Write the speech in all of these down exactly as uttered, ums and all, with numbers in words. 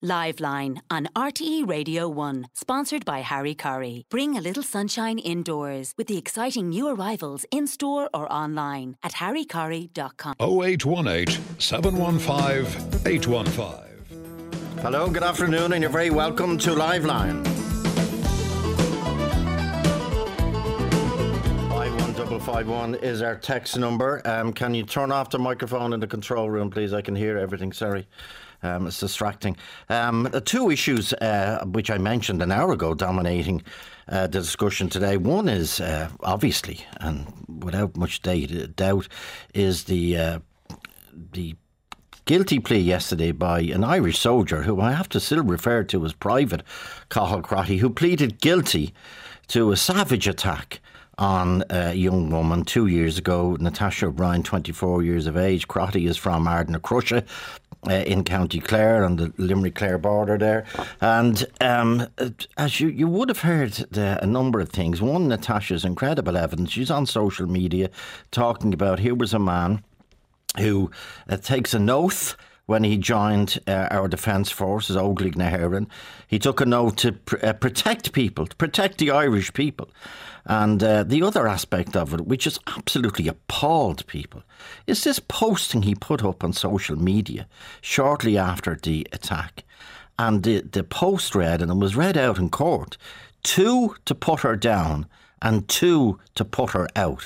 Liveline on R T E Radio one, sponsored by Harry Curry. Bring a little sunshine indoors with the exciting new arrivals in-store or online at harry curry dot com. oh eight one eight, seven one five, eight one five. Hello, good afternoon, and you're very welcome to Liveline. five one five five one is our text number. Um, can you turn off the microphone in the control room, please? I can hear everything, sorry. Um, it's distracting. Um, the two issues uh, which I mentioned an hour ago dominating uh, the discussion today. One is uh, obviously, and without much doubt, is the uh, the guilty plea yesterday by an Irish soldier who I have to still refer to as Private Cathal Crotty, who pleaded guilty to a savage attack on a young woman two years ago. Natasha O'Brien, twenty-four years of age. Crotty is from Ardnacrusha uh, in County Clare on the Limerick-Clare border there. And um, as you, you would have heard the, a number of things. One, Natasha's incredible evidence. She's on social media talking about here was a man who uh, takes an oath when he joined uh, our defence forces, Óglaigh na hÉireann. He took an oath to pr- uh, protect people, to protect the Irish people. And uh, the other aspect of it, which has absolutely appalled people, is this posting he put up on social media shortly after the attack. And the, the post read, and it was read out in court, two to put her down and two to put her out.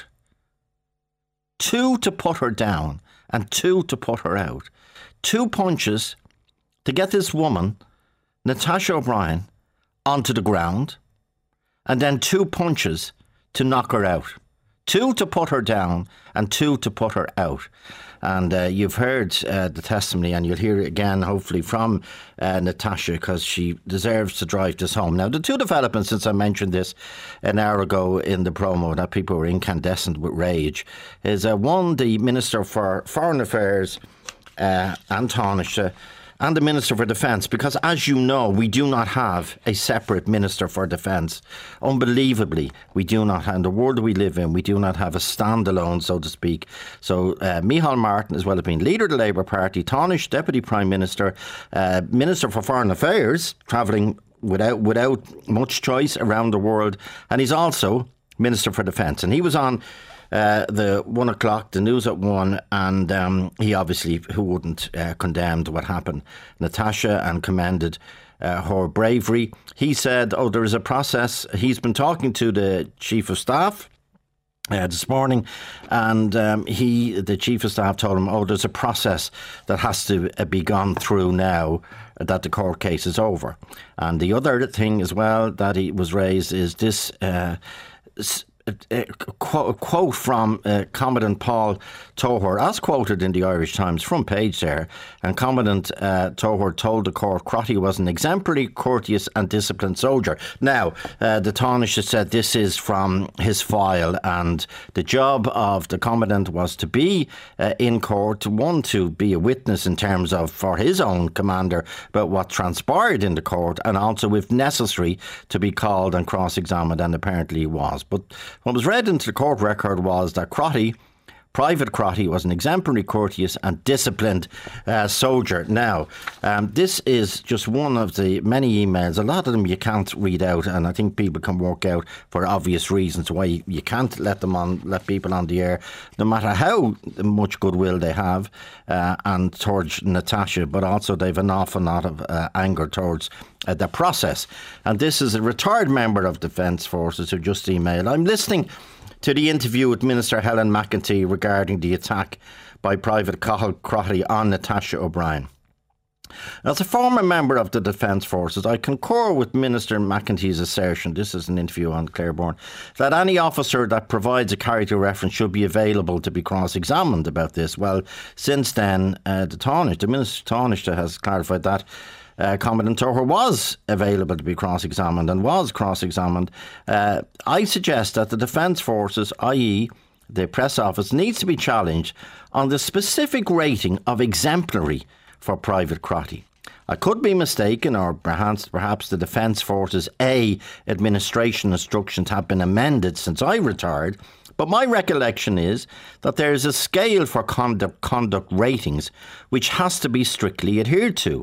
Two to put her down and two to put her out. Two punches to get this woman, Natasha O'Brien, onto the ground, and then two punches to knock her out. Two to put her down and two to put her out. And uh, you've heard uh, the testimony, and you'll hear it again, hopefully, from uh, Natasha, because she deserves to drive this home. Now, the two developments, since I mentioned this an hour ago in the promo, that people were incandescent with rage, is uh, one, the Minister for Foreign Affairs, uh, An Tánaiste, and the Minister for Defence, because as you know, we do not have a separate Minister for Defence. Unbelievably, we do not, in the world we live in, we do not have a standalone, so to speak. So uh, Micheál Martin, as well as being leader of the Labour Party, Tánaiste, Deputy Prime Minister, uh, Minister for Foreign Affairs, travelling without without much choice around the world, and he's also Minister for Defence. And he was on Uh, the one o'clock, the news at one, and um, he obviously, who wouldn't, uh, condemned what happened, Natasha, and commended uh, her bravery. He said, oh, there is a process. He's been talking to the Chief of Staff Uh, this morning, and um, he, the Chief of Staff, told him, oh, there's a process that has to uh, be gone through now that the court case is over. And the other thing as well that he was raised is this uh, s- A quote, a quote from uh, Commandant Paul Toher, as quoted in the Irish Times front page there. And Commandant uh, Toher told the court Crotty was an exemplary, courteous and disciplined soldier. Now, uh, the Tánaiste said this is from his file, and the job of the Commandant was to be uh, in court, one, to be a witness in terms of, for his own commander, about what transpired in the court, and also, if necessary, to be called and cross-examined, and apparently he was. But what was read into the court record was that Crotty, Private Crotty, was an exemplary, courteous and disciplined uh, soldier. Now, um, this is just one of the many emails. A lot of them you can't read out, and I think people can work out for obvious reasons why you, you can't let them on, let people on the air, no matter how much goodwill they have, uh, and towards Natasha, but also they've an awful lot of uh, anger towards uh, the process. And this is a retired member of Defence Forces who just emailed, I'm listening to the interview with Minister Helen McEntee regarding the attack by Private Cathal Crotty on Natasha O'Brien. As a former member of the Defence Forces, I concur with Minister McEntee's assertion, this is an interview on Clareborn, that any officer that provides a character reference should be available to be cross-examined about this. Well, since then, uh, the Tánaiste, the Minister Tánaiste has clarified that Uh, Commandant Toher was available to be cross-examined and was cross-examined. Uh, I suggest that the Defence Forces, that is the press office, needs to be challenged on the specific rating of exemplary for Private Crotty. I could be mistaken, or perhaps, perhaps the Defence Forces A administration instructions have been amended since I retired, but my recollection is that there is a scale for conduct, conduct ratings which has to be strictly adhered to.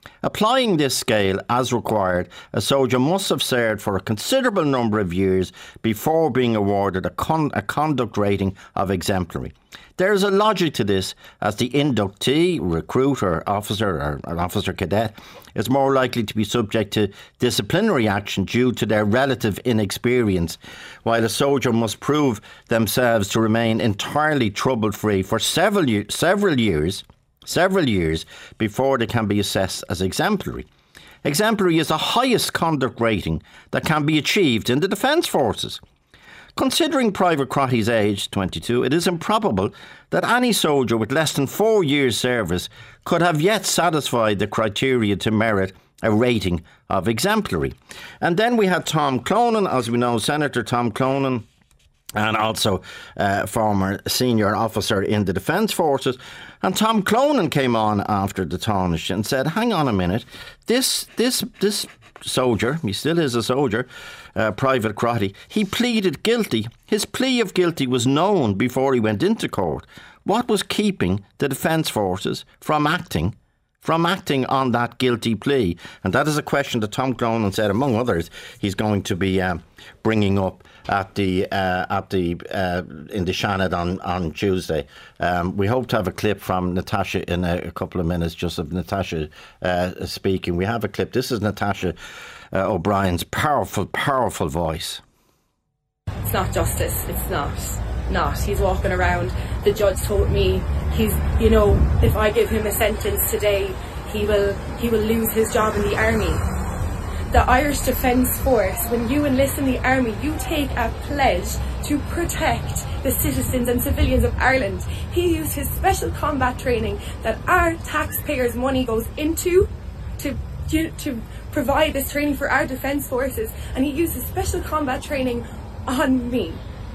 Applying this scale as required, a soldier must have served for a considerable number of years before being awarded a, con- a conduct rating of exemplary. There is a logic to this, as the inductee, recruit or officer or an officer cadet is more likely to be subject to disciplinary action due to their relative inexperience, while a soldier must prove themselves to remain entirely trouble-free for several, year, several years several years before they can be assessed as exemplary. Exemplary is the highest conduct rating that can be achieved in the Defence Forces. Considering Private Crotty's age, twenty-two, it is improbable that any soldier with less than four years' service could have yet satisfied the criteria to merit a rating of exemplary. And then we had Tom Clonan, as we know, Senator Tom Clonan, and also uh, former senior officer in the Defence Forces. And Tom Clonan came on after the Taoiseach and said, hang on a minute, this this this soldier, he still is a soldier, uh, Private Crotty, he pleaded guilty. His plea of guilty was known before he went into court. What was keeping the Defence Forces from acting from acting on that guilty plea? And that is a question that Tom Clonan said, among others, he's going to be um, bringing up at the uh, at the uh, in the Seanad on on Tuesday. Um, we hope to have a clip from Natasha in a, a couple of minutes, just of Natasha uh, speaking. We have a clip. This is Natasha uh, O'Brien's powerful, powerful voice. It's not justice. It's not. Not. He's walking around. The judge told me he's, you know, if I give him a sentence today, he will he will lose his job in the army. The Irish Defence Force, when you enlist in the army, you take a pledge to protect the citizens and civilians of Ireland. He used his special combat training that our taxpayers' money goes into to to provide this training for our defence forces, and he used his special combat training on me.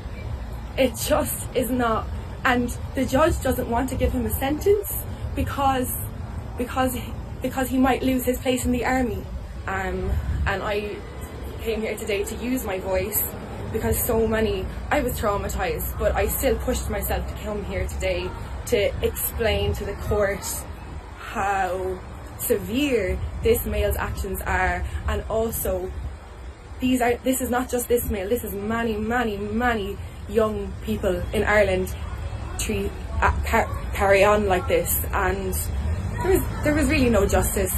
It just is not, and the judge doesn't want to give him a sentence because because because he might lose his place in the army. Um, and I came here today to use my voice because so many, I was traumatised, but I still pushed myself to come here today to explain to the court how severe this male's actions are, and also these are this is not just this male, this is many, many, many young people in Ireland treat, uh, car, carry on like this, and there was, there was really no justice.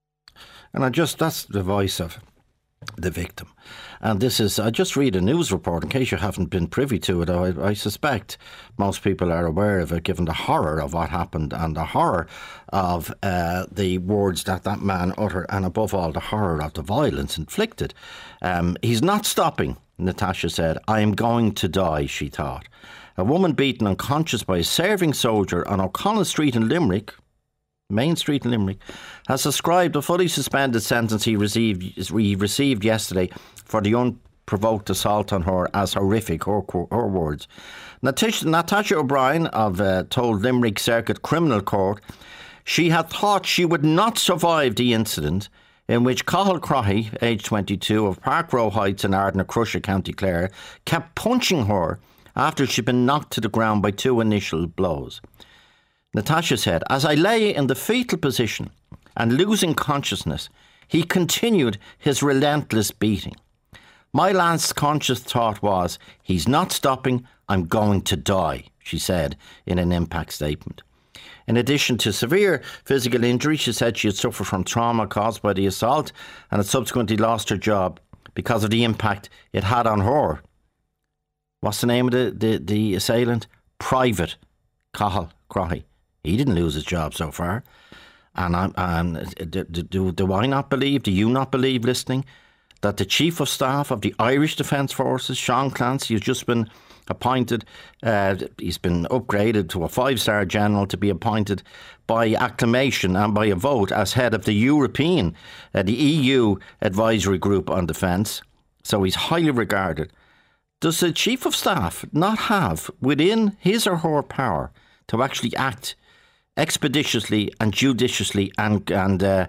And I just, that's the voice of the victim. And this is, I just read a news report in case you haven't been privy to it. I, I suspect most people are aware of it, given the horror of what happened and the horror of uh, the words that that man uttered, and above all the horror of the violence inflicted. Um, he's not stopping, Natasha said. I am going to die, she thought. A woman beaten unconscious by a serving soldier on O'Connell Street in Limerick, Main Street in Limerick, has described a fully suspended sentence he received, he received yesterday for the unprovoked assault on her as horrific, her, her words. Natasha, Natasha O'Brien of uh, told Limerick Circuit Criminal Court she had thought she would not survive the incident in which Cathal Crotty, aged twenty-two, of Park Row Heights in Ardnacrusha, County Clare, kept punching her after she'd been knocked to the ground by two initial blows. Natasha said, as I lay in the fetal position and losing consciousness, he continued his relentless beating. My last conscious thought was, he's not stopping, I'm going to die, she said in an impact statement. In addition to severe physical injury, she said she had suffered from trauma caused by the assault and had subsequently lost her job because of the impact it had on her. What's the name of the, the, the assailant? Private Cathal Crotty. He didn't lose his job so far. And, I'm, and do, do, do I not believe, do you not believe, listening, that the Chief of Staff of the Irish Defence Forces, Sean Clancy, has just been appointed, uh, he's been upgraded to a five-star general to be appointed by acclamation and by a vote as head of the European, uh, the E U Advisory Group on Defence. So he's highly regarded. Does the Chief of Staff not have within his or her power to actually act expeditiously and judiciously and and uh,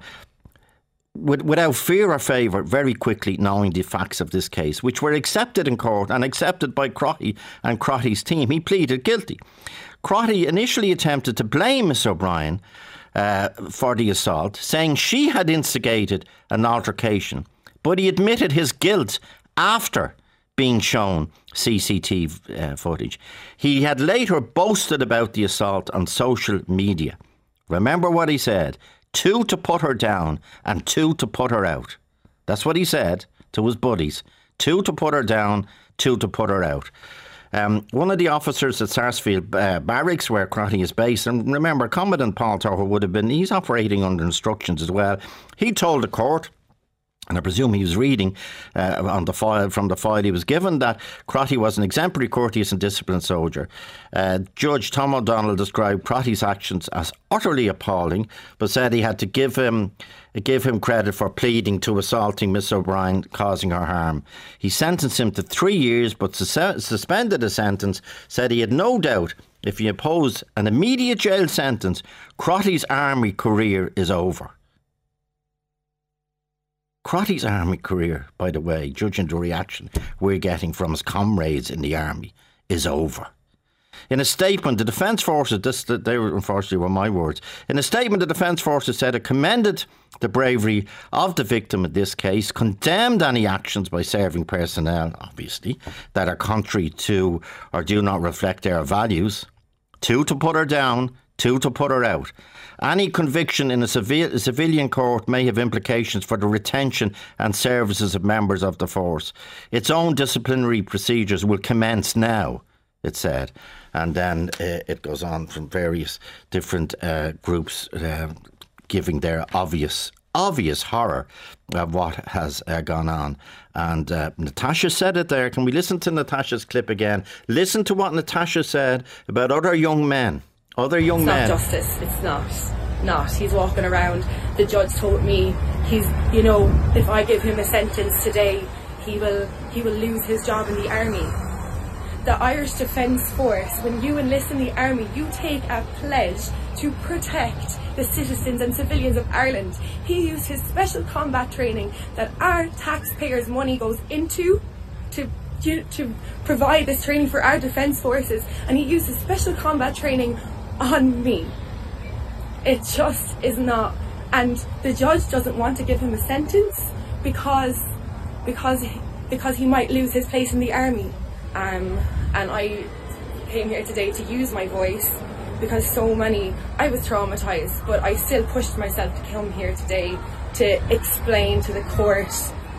with, without fear or favour, very quickly, knowing the facts of this case, which were accepted in court and accepted by Crotty and Crotty's team? He pleaded guilty. Crotty initially attempted to blame Miss O'Brien uh, for the assault, saying she had instigated an altercation, but he admitted his guilt after being shown C C T V uh, footage. He had later boasted about the assault on social media. Remember what he said? Two to put her down and two to put her out. That's what he said to his buddies. Two to put her down, two to put her out. Um, one of the officers at Sarsfield uh, Barracks, where Crotty is based, and remember, Commandant Paul Torr would have been, he's operating under instructions as well. He told the court, and I presume he was reading uh, on the file from the file he was given, that Crotty was an exemplary, courteous and disciplined soldier. Uh, Judge Tom O'Donnell described Crotty's actions as utterly appalling, but said he had to give him give him credit for pleading to assaulting Miss O'Brien, causing her harm. He sentenced him to three years, but sus- suspended the sentence, said he had no doubt if he imposed an immediate jail sentence, Crotty's army career is over. Crotty's army career, by the way, judging the reaction we're getting from his comrades in the army, is over. In a statement, the Defence Forces, this, they were, unfortunately were my words, in a statement the Defence Forces said it commended the bravery of the victim in this case, condemned any actions by serving personnel, obviously, that are contrary to or do not reflect their values. Two, to put her down, two, to put her out. Any conviction in a civil, civilian court may have implications for the retention and services of members of the force. Its own disciplinary procedures will commence now, it said. And then uh, it goes on from various different uh, groups uh, giving their obvious, obvious horror of what has uh, gone on. And uh, Natasha said it there. Can we listen to Natasha's clip again? Listen to what Natasha said about other young men. Other young it's men. It's not justice. It's not. Not. He's walking around. The judge told me he's, you know, if I give him a sentence today, he will, he will lose his job in the army. The Irish Defence Force, when you enlist in the army, you take a pledge to protect the citizens and civilians of Ireland. He used his special combat training that our taxpayers' money goes into to to provide this training for our defence forces, and he used his special combat training on me. It just is not, and the judge doesn't want to give him a sentence because because because he might lose his place in the army. Um, and I came here today to use my voice because so many, I was traumatised, but I still pushed myself to come here today to explain to the court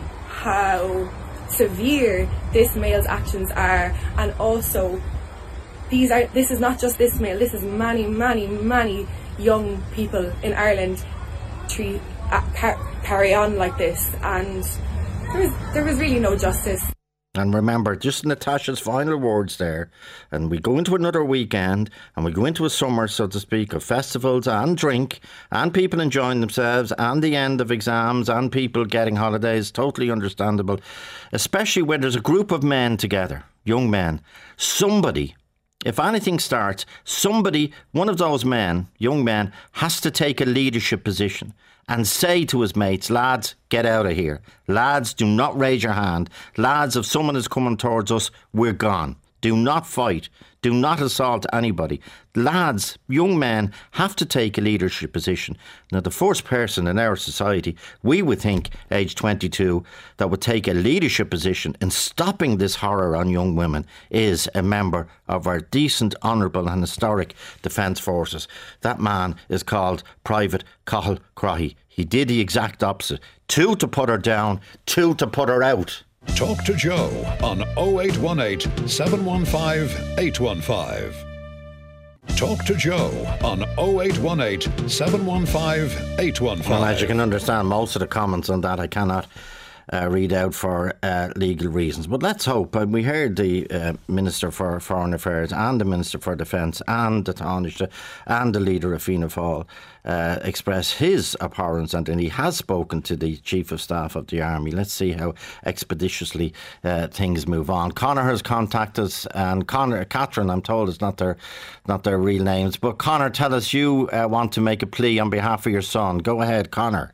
how severe this male's actions are, and also these are this is not just this male, this is many many many young people in Ireland treat, uh, car, carry on like this, and there was, there was really no justice. And remember, just Natasha's final words there, and we go into another weekend, and we go into a summer, so to speak, of festivals and drink, and people enjoying themselves, and the end of exams, and people getting holidays, totally understandable, especially when there's a group of men together, young men. Somebody, if anything starts, somebody, one of those men, young men, has to take a leadership position and say to his mates, lads, get out of here. Lads, do not raise your hand. Lads, if someone is coming towards us, we're gone. Do not fight. Do not assault anybody. Lads, young men, have to take a leadership position. Now, the first person in our society, we would think, age twenty-two, that would take a leadership position in stopping this horror on young women is a member of our decent, honourable and historic Defence Forces. That man is called Private Cathal Crotty. He did the exact opposite. Two to put her down, two to put her out. Talk to Joe on oh eight one eight, seven one five, eight one five. Talk to Joe on oh eight one eight, seven one five, eight one five. Well, as you can understand, most of the comments on that I cannot uh, read out for uh, legal reasons. But let's hope. Uh, we heard the uh, Minister for Foreign Affairs and the Minister for Defence and the Taoiseach and the leader of Fianna Fáil uh, express his abhorrence, and, and he has spoken to the Chief of Staff of the Army. Let's see how expeditiously uh, things move on. Conor has contacted us, and Conor, Catherine, I'm told, is not their not their real names. But Conor, tell us, you uh, want to make a plea on behalf of your son. Go ahead, Conor.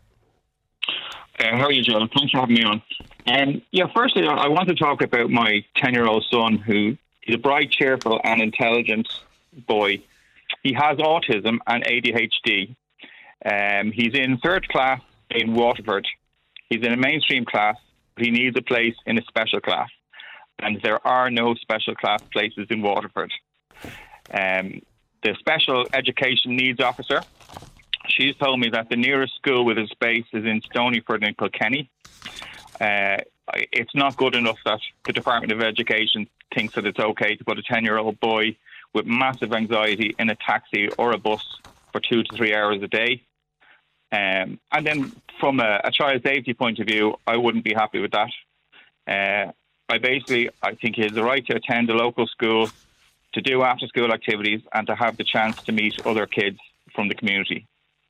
Uh, how are you, Joe? Thanks for having me on. Um, yeah, firstly, I want to talk about my ten-year-old son, who is a bright, cheerful and intelligent boy. He has autism and A D H D. Um, he's in third class in Waterford. He's in a mainstream class, but he needs a place in a special class. And there are no special class places in Waterford. Um, the special education needs officer, she's told me that the nearest school with a space is in Stonyford and Kilkenny. Uh, it's not good enough that the Department of Education thinks that it's okay to put a ten-year-old boy with massive anxiety in a taxi or a bus for two to three hours a day. Um, and then from a, a child safety point of view, I wouldn't be happy with that. Uh, I basically, I think he has the right to attend a local school, to do after-school activities, and to have the chance to meet other kids from the community.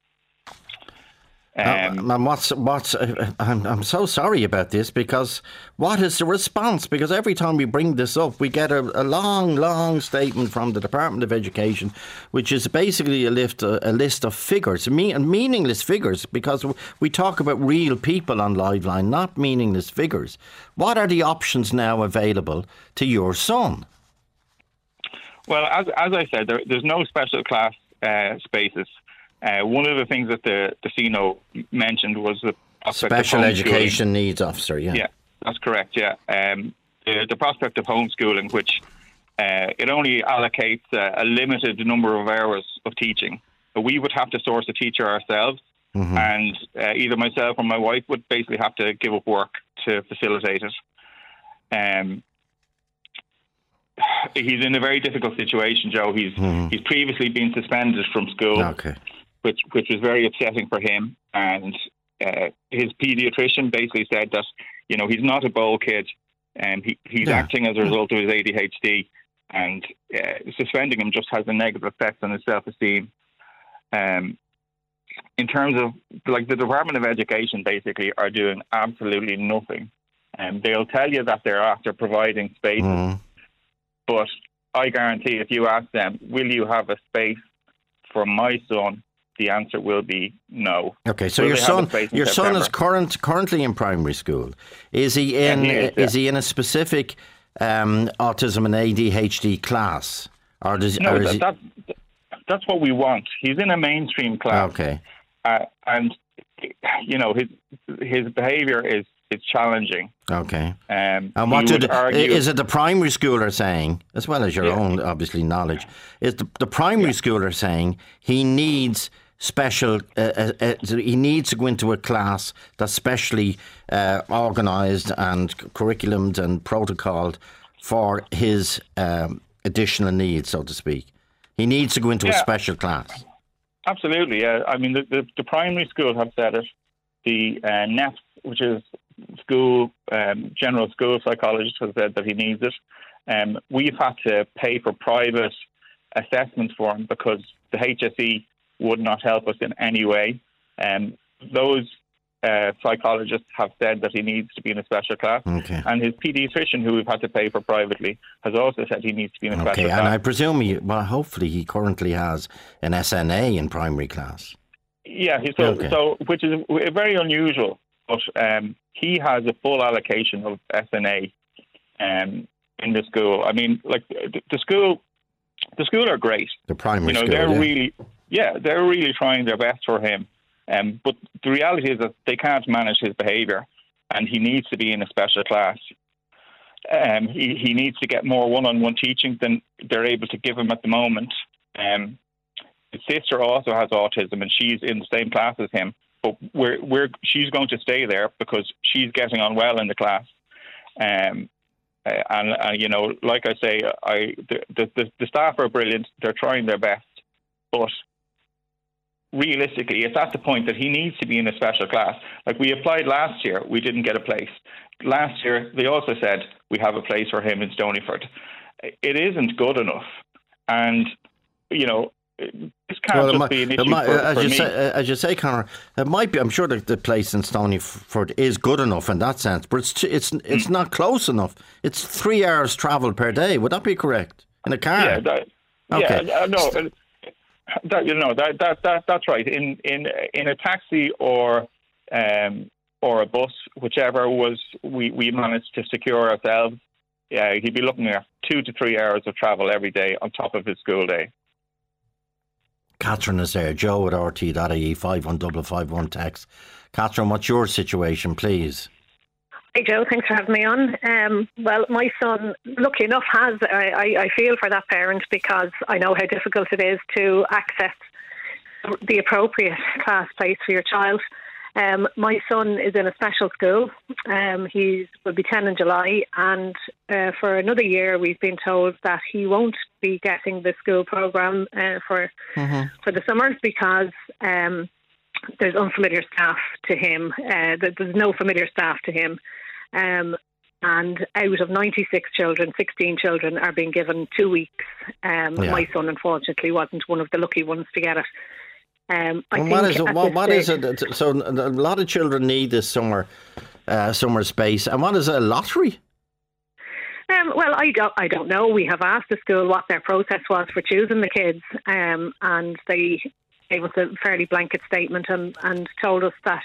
Um, and what's what's? Uh, I'm I'm so sorry about this, because what is the response? Because every time we bring this up, we get a, a long, long statement from the Department of Education, which is basically a list a, a list of figures, mean, meaningless figures. Because we talk about real people on Liveline, not meaningless figures. What are the options now available to your son? Well, as as I said, there, there's no special class uh, spaces. Uh, one of the things that the, the C N O mentioned was the Special Education Needs Officer, yeah. Yeah, that's correct, yeah. Um, the, the prospect of homeschooling, which uh, it only allocates a, a limited number of hours of teaching. But we would have to source a teacher ourselves, mm-hmm. and uh, either myself or my wife would basically have to give up work to facilitate it. Um, he's in a very difficult situation, Joe. He's mm-hmm. he's previously been suspended from school. Okay. Which which was very upsetting for him, and uh, his paediatrician basically said that, you know, he's not a bold kid, and he, he's yeah. acting as a result of his A D H D, and uh, suspending him just has a negative effect on his self-esteem. Um, in terms of, like, the Department of Education basically are doing absolutely nothing, and they'll tell you that they're after providing spaces, mm. but I guarantee if you ask them, will you have a space for my son? The answer will be no. Okay, so will your son, your son is current currently in primary school. Is he in? Yeah, he is, yeah. is he in a specific um, autism and A D H D class, or does? No, or that, he... that, that's what we want. He's in a mainstream class. Okay, uh, and you know his his behaviour is is challenging. Okay, um, and what did argue, is it the primary school are saying, as well as your yeah. own obviously knowledge? Is the the primary yeah. school are saying he needs special, uh, uh, he needs to go into a class that's specially uh, organised and curriculumed and protocoled for his um, additional needs, so to speak. He needs to go into yeah. a special class. Absolutely, yeah. I mean, the, the, the primary school have said it. The uh, N E P S, which is school um, general school psychologist, has said that he needs it. Um, we've had to pay for private assessments for him because the H S E would not help us in any way. Um, those uh, psychologists have said that he needs to be in a special class. Okay. And his paediatrician, who we've had to pay for privately, has also said he needs to be in a okay. special class. And I presume, he, well, hopefully he currently has an S N A in primary class. Yeah, so, okay. so which is very unusual. But um, he has a full allocation of S N A um, in the school. I mean, like the, the school, the school are great. The primary you know, school, they're yeah. really, yeah, they're really trying their best for him. Um, but the reality is that they can't manage his behaviour, and he needs to be in a special class. Um, he, he needs to get more one-on-one teaching than they're able to give him at the moment. Um, his sister also has autism, and she's in the same class as him. But we're, we're, she's going to stay there because she's getting on well in the class. Um, uh, and, uh, you know, like I say, I the, the, the staff are brilliant. They're trying their best. But realistically, it's at the point that he needs to be in a special class. Like we applied last year, we didn't get a place. Last year, they also said we have a place for him in Stonyford. It isn't good enough. And, you know, this can't well, just might, be an issue might, for, as for you me. Say, as you say, Conor, it might be. I'm sure that the place in Stonyford is good enough in that sense, but it's it's it's mm. not close enough. It's three hours travel per day. Would that be correct in a car? Yeah, that, okay. yeah, no, that, you know that that that that's right. In in in a taxi or um or a bus, whichever was we we managed to secure ourselves. Yeah, he'd be looking at two to three hours of travel every day on top of his school day. Catherine is there. Joe at r t dot I E, five one five five one text. Catherine, what's your situation, please? Hey Joe, thanks for having me on. Um, well, my son, lucky enough, has, I, I, I feel for that parent because I know how difficult it is to access the appropriate class place for your child. Um, my son is in a special school. Um, he will be ten in July, and uh, for another year we've been told that he won't be getting the school programme uh, for mm-hmm. for the summer because um, there's unfamiliar staff to him. Uh, there's no familiar staff to him. Um, and out of ninety-six children, sixteen children are being given two weeks. Um, yeah. My son, unfortunately, wasn't one of the lucky ones to get it. Um, I well, think what is it? What, what is stage, it? So a lot of children need this summer, uh, summer space. And what is it, a lottery? Um, well, I don't, I don't know. We have asked the school what their process was for choosing the kids, um, and they gave us a fairly blanket statement and, and told us that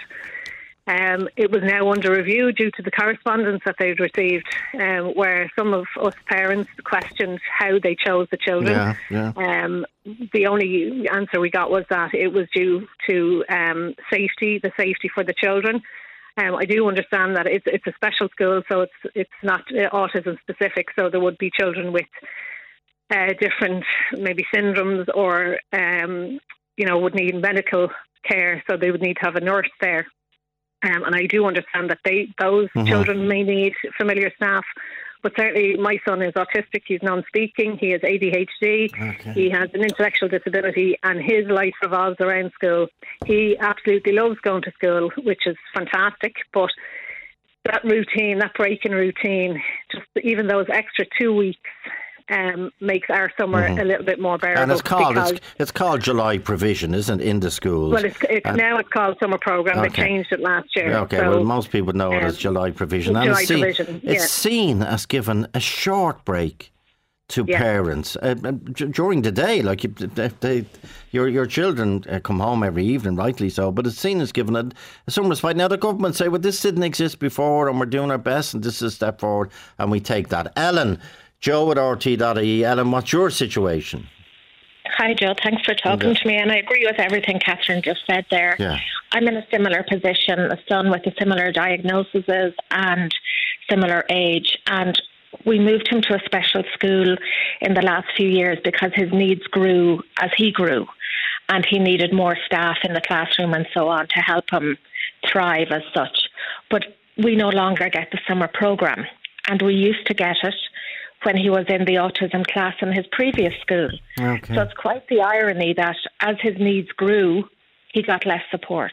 um, it was now under review due to the correspondence that they'd received, um, where some of us parents questioned how they chose the children. Yeah, yeah. Um, the only answer we got was that it was due to um, safety, the safety for the children. Um, I do understand that it's it's a special school, so it's it's not autism specific. So there would be children with uh, different maybe syndromes, or um, you know, would need medical care. So they would need to have a nurse there. Um, and I do understand that they those mm-hmm. children may need familiar staff. But certainly my son is autistic, he's non-speaking, he has A D H D, okay. He has an intellectual disability, and his life revolves around school. He absolutely loves going to school, which is fantastic, but that routine, that break-in routine, just even those extra two weeks um, makes our summer mm-hmm. a little bit more bearable. And it's called it's, it's called July provision, isn't it, in the schools? Well, it's, it's now it's called summer programme. Okay. They changed it last year. Okay, so, well, most people know it um, as July provision. July and it's seen, provision, yeah. It's seen as given a short break to yeah. parents uh, during the day. Like they, they, your your children uh, come home every evening, rightly so. But it's seen as given a, a some respite. Now the government say, "Well, this didn't exist before, and we're doing our best, and this is a step forward," and we take that. Ellen, Joe at r t dot I E. Ellen, what's your situation? Hi, Joe. Thanks for talking to me. And I agree with everything Catherine just said there. Yeah. I'm in a similar position, a son with a similar diagnosis and similar age. And we moved him to a special school in the last few years because his needs grew as he grew. And he needed more staff in the classroom and so on to help him thrive as such. But we no longer get the summer programme. And we used to get it when he was in the autism class in his previous school. Okay. So it's quite the irony that as his needs grew, he got less support.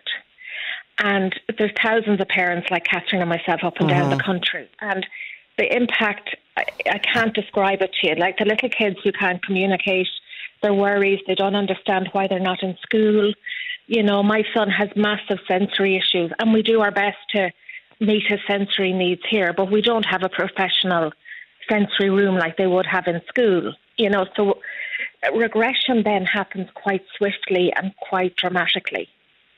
And there's thousands of parents like Catherine and myself up and mm-hmm. down the country. And the impact, I, I can't describe it to you. Like the little kids who can't communicate, their worries, they don't understand why they're not in school. You know, my son has massive sensory issues, and we do our best to meet his sensory needs here, but we don't have a professional sensory room like they would have in school, you know, so regression then happens quite swiftly and quite dramatically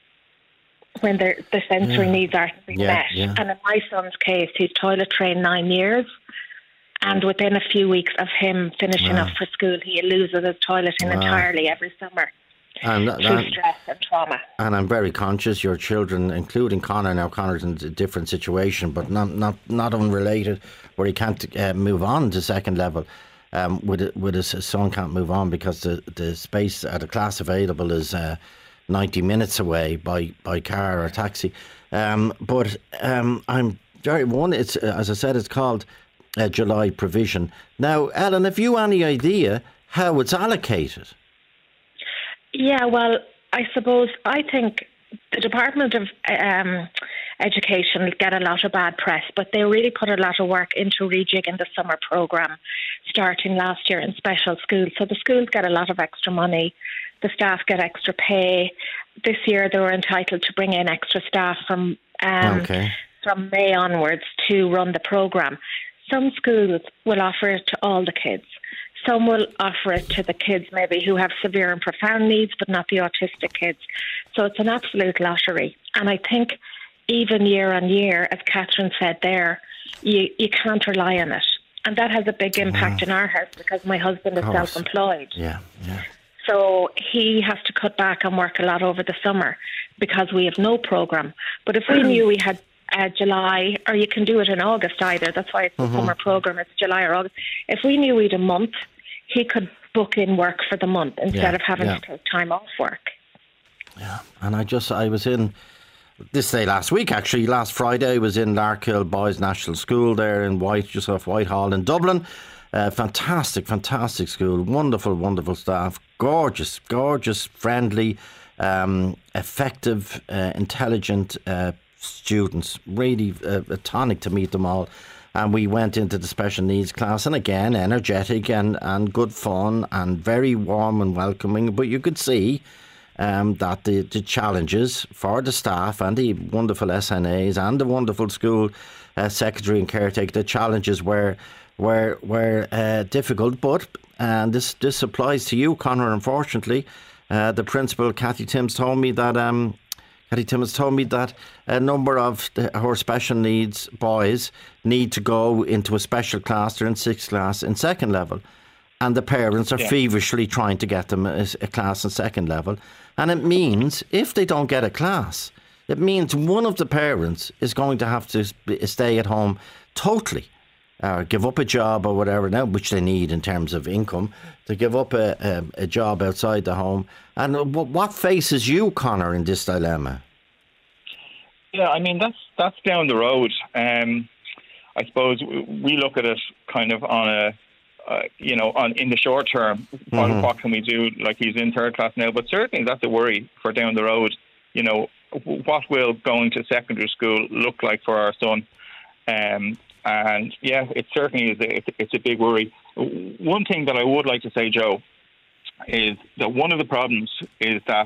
when the sensory yeah. needs aren't being yeah, met. Yeah. And in my son's case, he's toilet trained nine years, and within a few weeks of him finishing wow. up for school, he loses his toileting wow. entirely every summer. And, through and, stress and trauma. And I'm very conscious your children, including Connor, now Connor's in a different situation, but not not, not unrelated, where he can't uh, move on to second level. Um, with it, with his son can't move on because the, the space at a class available is uh, ninety minutes away by, by car or taxi. Um, but um, I'm very one. It's uh, as I said, it's called uh, July provision. Now, Ellen, have you any idea how it's allocated? Yeah, well, I suppose I think the Department of um, Education get a lot of bad press, but they really put a lot of work into rejigging the summer programme starting last year in special schools. So the schools get a lot of extra money, the staff get extra pay. This year they were entitled to bring in extra staff from um, okay. from May onwards to run the programme. Some schools will offer it to all the kids. Some will offer it to the kids maybe who have severe and profound needs, but not the autistic kids. So it's an absolute lottery. And I think even year on year, as Catherine said there, you, you can't rely on it. And that has a big impact wow. in our house because my husband is self-employed. Yeah, yeah. So he has to cut back and work a lot over the summer because we have no programme. But if we knew we had uh, July, or you can do it in August either, that's why it's the mm-hmm. summer programme, it's July or August. If we knew we had a month, he could book in work for the month instead yeah, of having yeah. to take time off work. Yeah, and I just, I was in, this day last week actually, last Friday, I was in Larkhill Boys National School there in White, just off Whitehall in Dublin. Uh, fantastic, fantastic school. Wonderful, wonderful staff. Gorgeous, gorgeous, friendly, um, effective, uh, intelligent uh, students. Really uh, a tonic to meet them all. And we went into the special needs class, and again, energetic and, and good fun and very warm and welcoming. But you could see um, that the, the challenges for the staff and the wonderful S N As and the wonderful school uh, secretary and caretaker, the challenges were were were uh, difficult. But and this this applies to you, Conor. Unfortunately, uh, the principal, Kathy Timms, told me that um, Kathy Timms told me that a number of the, her special needs boys need to go into a special class. They're in sixth class in second level, and the parents are yeah. feverishly trying to get them a, a class in second level. And it means if they don't get a class, it means one of the parents is going to have to stay at home totally. Or give up a job or whatever now, which they need in terms of income, to give up a, a, a job outside the home. And what faces you, Conor, in this dilemma? Yeah, I mean, that's that's down the road. Um, I suppose we look at it kind of on a, uh, you know, on in the short term, mm-hmm. what, what can we do? Like, he's in third class now, but certainly that's a worry for down the road. You know, what will going to secondary school look like for our son? Um And yeah, it certainly is. A, it's a big worry. One thing that I would like to say, Joe, is that one of the problems is that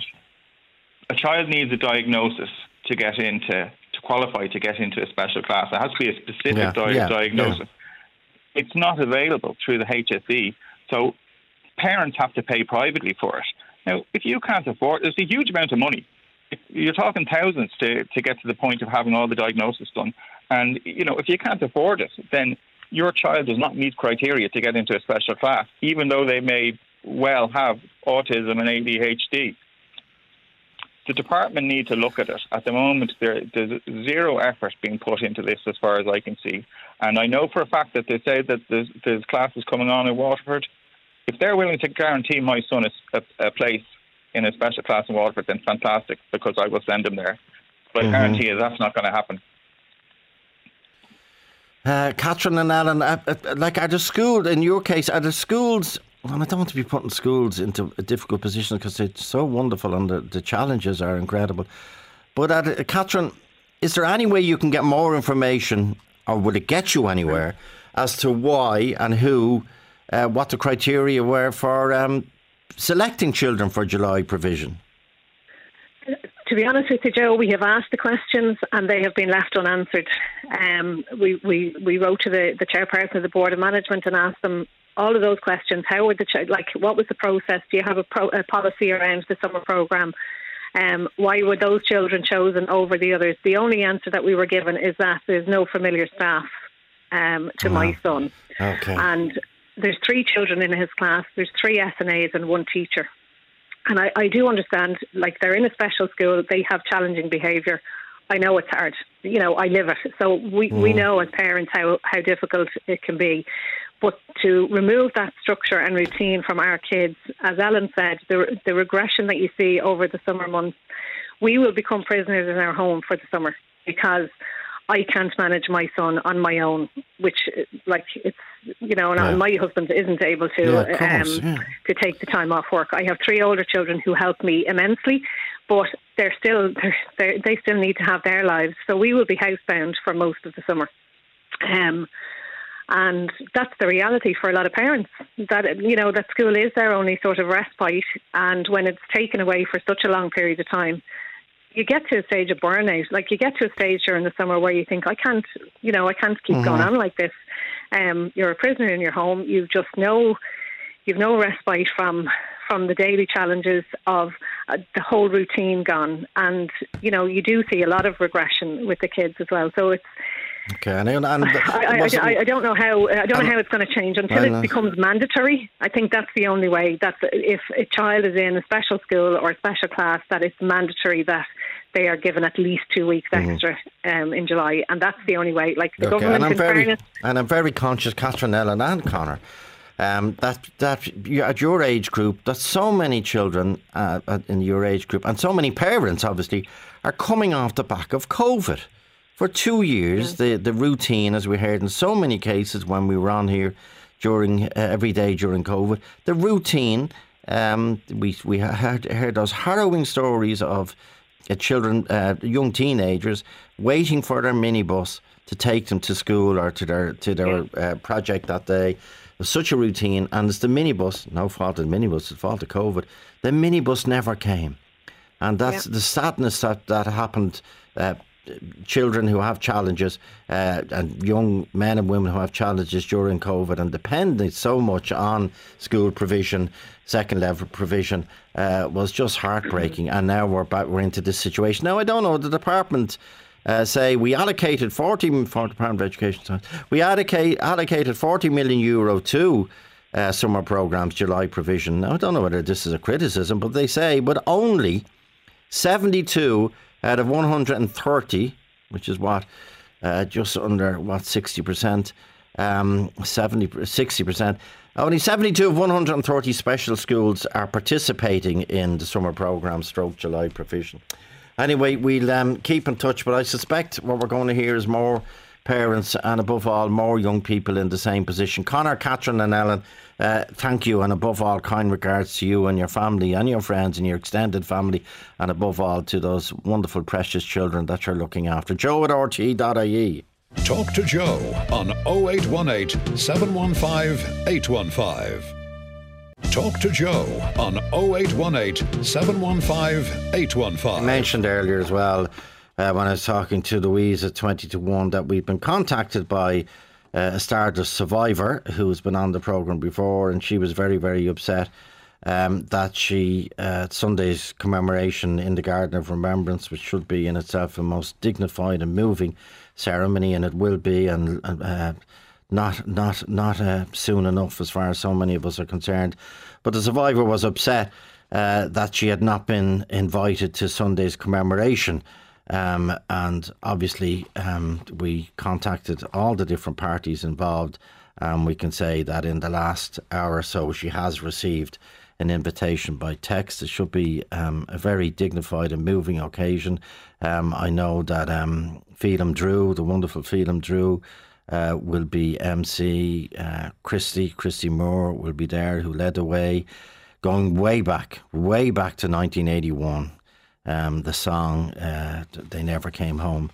a child needs a diagnosis to get into, to qualify to get into a special class. It has to be a specific yeah, di- yeah, diagnosis. Yeah. It's not available through the H S E, so parents have to pay privately for it. Now, if you can't afford, it's a huge amount of money. You're talking thousands to, to get to the point of having all the diagnosis done. And, you know, if you can't afford it, then your child does not meet criteria to get into a special class, even though they may well have autism and A D H D. The department need to look at it. At the moment, there, there's zero effort being put into this as far as I can see. And I know for a fact that they say that there's, there's classes coming on in Waterford. If they're willing to guarantee my son a, a, a place in a special class in Waterford, then fantastic, because I will send him there. But mm-hmm. I guarantee you that's not going to happen. Uh, Catherine and Alan, uh, uh, like are the school, in your case, are the schools, well, I don't want to be putting schools into a difficult position because they're so wonderful and the, the challenges are incredible. But uh, Catherine, is there any way you can get more information, or would it get you anywhere, as to why and who, uh, what the criteria were for um, selecting children for July provision? To be honest with you, Joe, we have asked the questions and they have been left unanswered. Um, we, we, we wrote to the, the chairperson of the Board of Management and asked them all of those questions. How would the ch- like what was the process? Do you have a, pro- a policy around the summer programme? Um, why were those children chosen over the others? The only answer that we were given is that there's no familiar staff um, to wow. my son. Okay. And there's three children in his class. There's three S N As and one teacher. And I, I do understand, like, they're in a special school, they have challenging behaviour. I know it's hard. You know, I live it. So we, mm. we know as parents how, how difficult it can be. But to remove that structure and routine from our kids, as Ellen said, the, the regression that you see over the summer months, we will become prisoners in our home for the summer because I can't manage my son on my own, which, like, it's, you know, and yeah. my husband isn't able to yeah, course, um, yeah. to take the time off work. I have three older children who help me immensely, but they're still they're, they're, they still need to have their lives. So we will be housebound for most of the summer, um, and that's the reality for a lot of parents. That, you know, that school is their only sort of respite, and when it's taken away for such a long period of time, you get to a stage of burnout. Like, you get to a stage during the summer where you think, I can't, you know, I can't keep mm-hmm. going on like this. Um, you're a prisoner in your home. You just know, you've no respite from from the daily challenges of uh, the whole routine gone. And, you know, you do see a lot of regression with the kids as well. So it's Okay, and, and I, I, I, I don't know how I don't know how it's going to change until it becomes mandatory. I think that's the only way. That if a child is in a special school or a special class, that it's mandatory that they are given at least two weeks extra mm-hmm. um, in July, and that's the only way. Like the okay, government, and I'm in very fairness, and I'm very conscious, Catherine, Ellen, and Conor. Um, that that at your age group, that so many children uh, in your age group and so many parents, obviously, are coming off the back of COVID. For two years, yeah. the, the routine, as we heard in so many cases when we were on here during uh, every day during COVID, the routine, um, we we heard, heard those harrowing stories of uh, children, uh, young teenagers, waiting for their minibus to take them to school or to their to their yeah. uh, project that day. It was such a routine, and it's the minibus, no fault of the minibus, it's the fault of COVID. The minibus never came, and that's yeah. the sadness that, that happened. Uh, children who have challenges uh, and young men and women who have challenges during COVID and depending so much on school provision, second level provision, uh, was just heartbreaking. And now we're back, we're into this situation. Now, I don't know, the department uh, say we allocated forty for the Department of Education, we allocate, allocated forty million euro to uh, summer programmes, July provision. Now, I don't know whether this is a criticism, but they say, but only seventy-two out of one hundred thirty, which is what, uh, just under, what, sixty percent, um, seventy, sixty percent. Only seventy-two of one hundred thirty special schools are participating in the summer programme stroke July provision. Anyway, we'll um, keep in touch, but I suspect what we're going to hear is more parents and above all more young people in the same position. Conor, Catherine and Ellen, uh, thank you, and above all kind regards to you and your family and your friends and your extended family, and above all to those wonderful precious children that you're looking after. Joe at r t e dot i e. Talk to Joe on oh eight one eight, seven one five, eight one five. Talk to Joe on oh eight one eight, seven one five, eight one five. I mentioned earlier as well, Uh, when I was talking to Louise at twenty to one, that we've been contacted by uh, a Stardust survivor who's been on the programme before, and she was very, very upset um, that she, uh, Sunday's commemoration in the Garden of Remembrance, which should be in itself a most dignified and moving ceremony, and it will be, and uh, not not not uh, soon enough as far as so many of us are concerned. But the survivor was upset uh, that she had not been invited to Sunday's commemoration. Um, and obviously um, we contacted all the different parties involved, and we can say that in the last hour or so she has received an invitation by text. It should be um, a very dignified and moving occasion. Um, I know that um, Phelim Drew, the wonderful Phelim Drew, uh, will be M C. Uh, Christy, Christy Moore will be there, who led the way, going way back, way back to nineteen eighty-one. Um, the song, uh, They Never Came Home.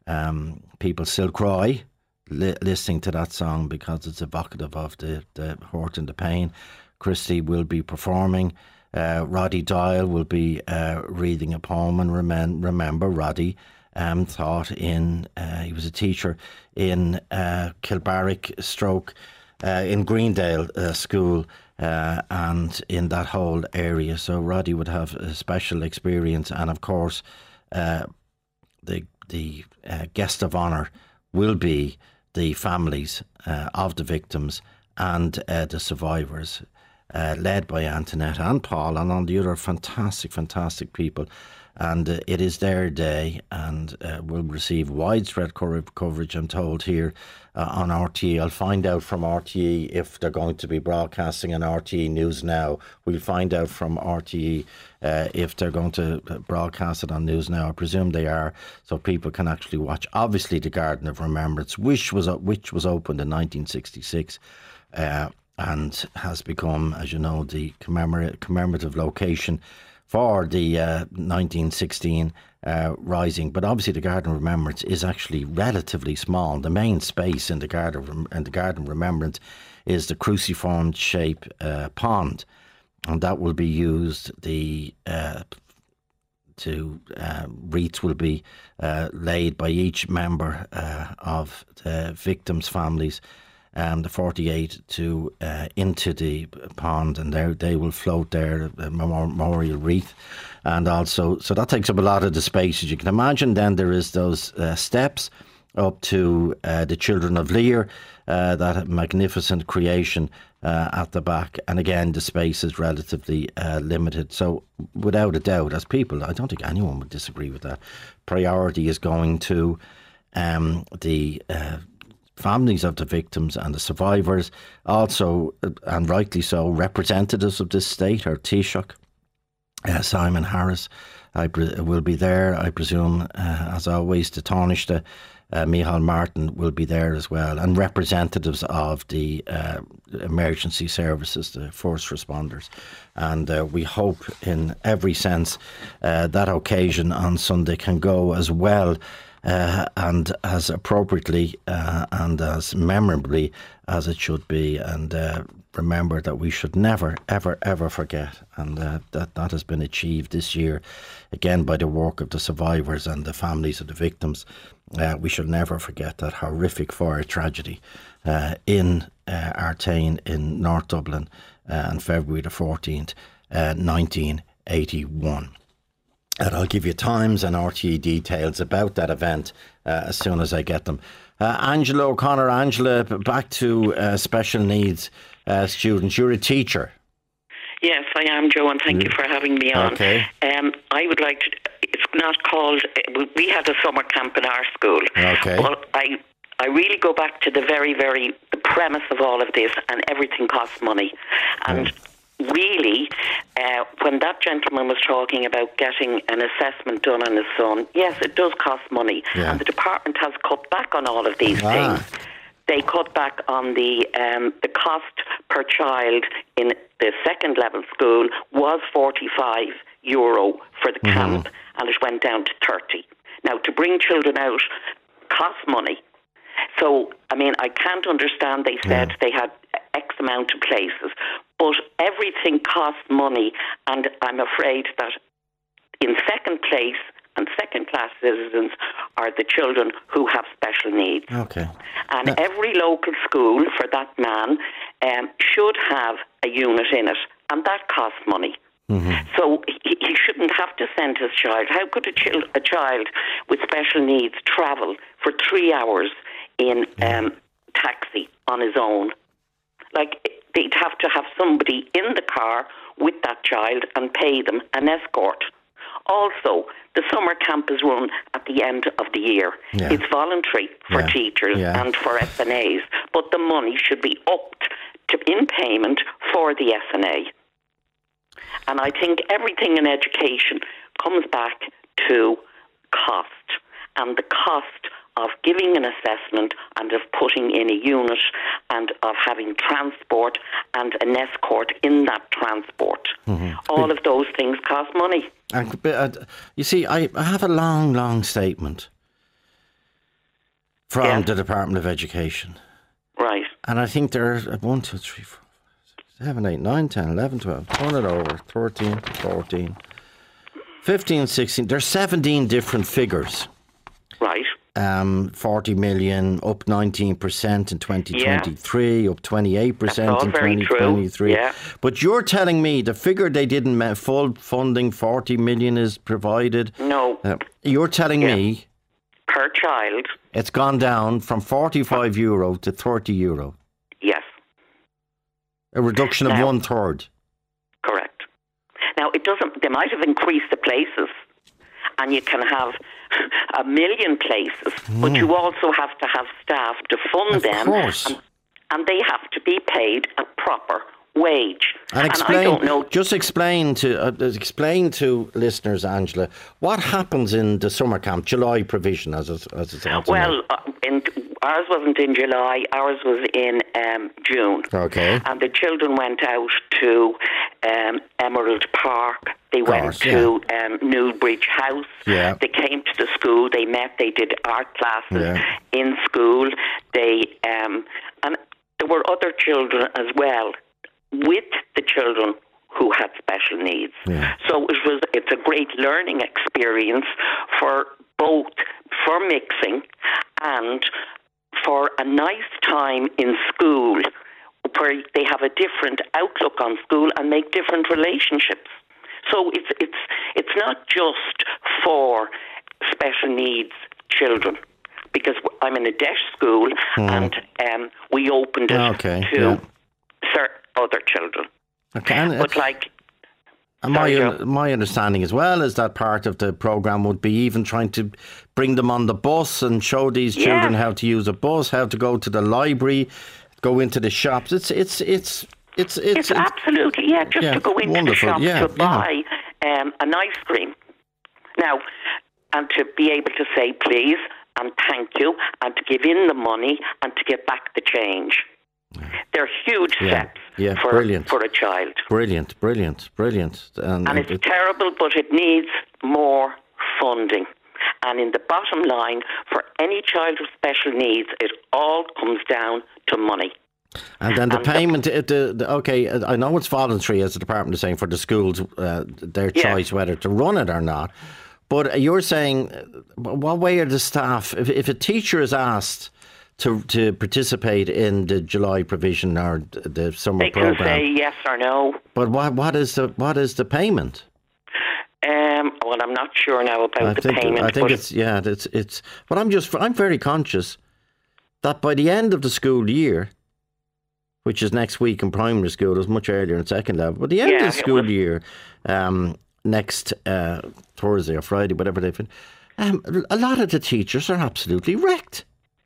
Um, people still cry li- listening to that song because it's evocative of the, the hurt and the pain. Christy will be performing. Uh, Roddy Dial will be uh, reading a poem. And remem- remember, Roddy um, taught in, uh, he was a teacher in uh, Kilbarrack stroke, uh, in Greendale uh, School. Uh, and in that whole area. So Roddy would have a special experience, and of course uh, the the uh, guest of honour will be the families uh, of the victims and uh, the survivors, uh, led by Antoinette and Paul and all the other fantastic, fantastic people. And uh, it is their day, and uh, will receive widespread coverage, I'm told, here uh, on R T E. I'll find out from R T E if they're going to be broadcasting on R T E News Now. We'll find out from R T E uh, if they're going to broadcast it on News Now. I presume they are, so people can actually watch. Obviously, the Garden of Remembrance, which was which was opened in nineteen sixty-six. Uh, and has become, as you know, the commemora- commemorative location for the uh, nineteen sixteen uh, rising. But obviously the Garden of Remembrance is actually relatively small. The main space in the Garden of, Rem- in the Garden of Remembrance is the cruciform shape uh, pond, and that will be used. The uh, to uh, wreaths will be uh, laid by each member uh, of the victims' families. Um, the forty-eight to uh, into the pond, and there they will float there, a memorial wreath, and also so that takes up a lot of the space, as you can imagine. Then there is those uh, steps up to uh, the Children of Lear, uh, that magnificent creation uh, at the back. And again, the space is relatively uh, limited. So without a doubt, as people, I don't think anyone would disagree with that. Priority is going to um, the uh, families of the victims and the survivors. Also, and rightly so, representatives of this state, our Taoiseach, uh, Simon Harris, I pre- will be there, I presume, uh, as always. The Taoiseach, uh, Micheál Martin, will be there as well, and representatives of the uh, emergency services, the first responders. And uh, we hope in every sense uh, that occasion on Sunday can go as well uh, and as appropriately uh, and as memorably as it should be. And uh, remember that we should never, ever, ever forget, and uh, that that has been achieved this year, again, by the work of the survivors and the families of the victims. Uh, we should never forget that horrific fire tragedy uh, in uh, Artane in North Dublin uh, on February the fourteenth, uh, nineteen eighty-one. And I'll give you times and R T E details about that event uh, as soon as I get them. Uh, Angela O'Connor, Angela, back to uh, special needs uh, students. You're a teacher. Yes, I am, Joe, and thank you for having me on. Okay. Um, I would like to, it's not called, we had a summer camp in our school. Okay. Well, I, I really go back to the very, very, the premise of all of this, and everything costs money. And mm. really, uh, when that gentleman was talking about getting an assessment done on his son, yes, it does cost money. Yeah. And the department has cut back on all of these ah. things. They cut back on the um, the cost per child in the second level school was forty-five euro for the mm-hmm. camp, and it went down to thirty. Now, to bring children out costs money. So, I mean, I can't understand. They said yeah. they had X amount of places, but everything costs money, and I'm afraid that in second place and second-class citizens are the children who have special needs. Okay. And now, every local school, for that man, um, should have a unit in it, and that costs money. Mm-hmm. So he, he shouldn't have to send his child. How could a, chil- a child with special needs travel for three hours in um, taxi on his own? Like, they'd have to have somebody in the car with that child and pay them an escort. Also, the summer camp is run at the end of the year. Yeah. It's voluntary for yeah. teachers yeah. and for S N As, but the money should be upped to in payment for the S N A. And I think everything in education comes back to cost, and the cost of giving an assessment and of putting in a unit and of having transport and an escort in that transport. Mm-hmm. All of those things cost money. And, uh, you see, I, I have a long, long statement from yeah. the Department of Education. Right. And I think there are one, two, three, four, five, six, seven, eight, nine, ten, eleven, twelve, turn it over, thirteen, fourteen, fifteen, sixteen. There's seventeen different figures. Right. Um, forty million, up nineteen percent in twenty twenty-three, yeah. up twenty-eight percent in twenty twenty-three. Yeah. But you're telling me the figure they didn't, met, full funding, forty million is provided? No. Uh, you're telling yeah. me... Per child. It's gone down from forty-five euro to thirty euro. Yes. A reduction now, of one third. Correct. Now, it doesn't, they might have increased the places, and you can have a million places, mm. but you also have to have staff to fund of them, course. And, and they have to be paid a proper wage. And explain, and I don't know. Just explain to uh, explain to listeners, Angela, what happens in the summer camp, July provision, as it's, as it's well, uh, in, ours wasn't in July. Ours was in um, June. Okay. And the children went out to um, Emerald Park. They went course, to yeah. um, Newbridge House. Yeah. They came to the school. They met. They did art classes yeah. in school. They um, and there were other children as well with the children who had special needs. Yeah. So it was. It's a great learning experience for both, for mixing and for a nice time in school where they have a different outlook on school and make different relationships. So it's it's it's not just for special needs children, because I'm in a deaf school mm. and um, we opened it okay, to yeah. certain other children. Okay, and but like, and my un- my understanding as well is that part of the programme would be even trying to bring them on the bus and show these children yeah. how to use a bus, how to go to the library, go into the shops. It's it's it's it's it's, it's, it's absolutely yeah, just yeah, to go into wonderful. the shop yeah, to buy yeah. um, an ice cream. Now, and to be able to say please and thank you, and to give in the money and to get back the change. They're huge yeah, steps yeah, for, brilliant. for a child. Brilliant, brilliant, brilliant. And, and it's it, terrible, but it needs more funding. And in the bottom line, for any child with special needs, it all comes down to money. And then the and payment, the, the, the, okay, I know it's voluntary, as the department is saying, for the schools, uh, their yeah. choice whether to run it or not. But you're saying, what way are the staff, if, if a teacher is asked to to participate in the July provision or the summer they programme, can say yes or no. But what what is the what is the payment? Um, well, I'm not sure now about I the think, payment. I think it's yeah, it's it's. But I'm just I'm very conscious that by the end of the school year, which is next week in primary school, it's much earlier in second level. But the end yeah, of the school year, um, next uh, Thursday or Friday, whatever they've been, um, a lot of the teachers are absolutely wrecked.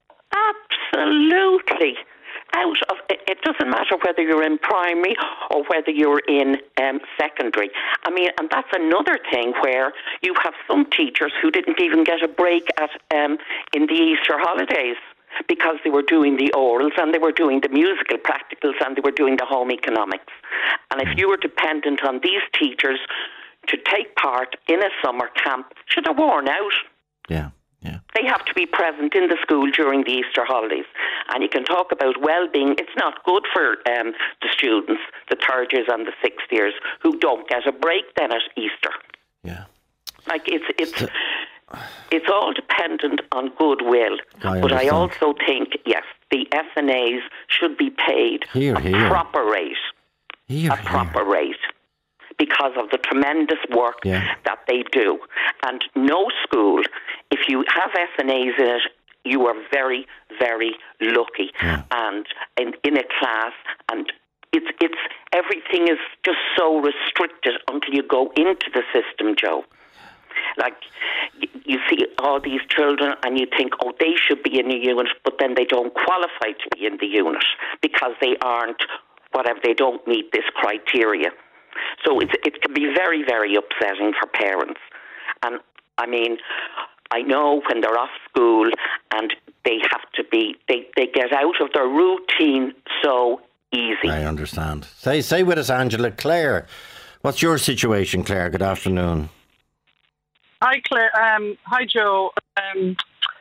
Absolutely. Out of it, it doesn't matter whether you're in primary or whether you're in um, secondary. I mean, and that's another thing where you have some teachers who didn't even get a break at um, in the Easter holidays because they were doing the orals and they were doing the musical practicals and they were doing the home economics. And if you were dependent on these teachers to take part in a summer camp, should have worn out. Yeah. Yeah. They have to be present in the school during the Easter holidays. And you can talk about well-being. It's not good for um, the students, the third years and the sixth years, who don't get a break then at Easter. Yeah. Like, it's it's it's all dependent on goodwill. I but understand. I also think, yes, the S N As should be paid here, a here. proper rate. Here, a proper here. rate. Because of the tremendous work yeah. that they do. And no school, if you have S N As in it, you are very, very lucky. Yeah. And in, in a class, and it's it's everything is just so restricted until you go into the system, Joe. Like, you see all these children and you think, oh, they should be in a unit, but then they don't qualify to be in the unit because they aren't, whatever, they don't meet this criteria. So it's, it can be very, very upsetting for parents. And, I mean, I know when they're off school and they have to be, they, they get out of their routine so easy. I understand. Say, say with us, Angela. Claire, what's your situation, Claire? Good afternoon. Hi, Claire. Um, hi, Joe. Um,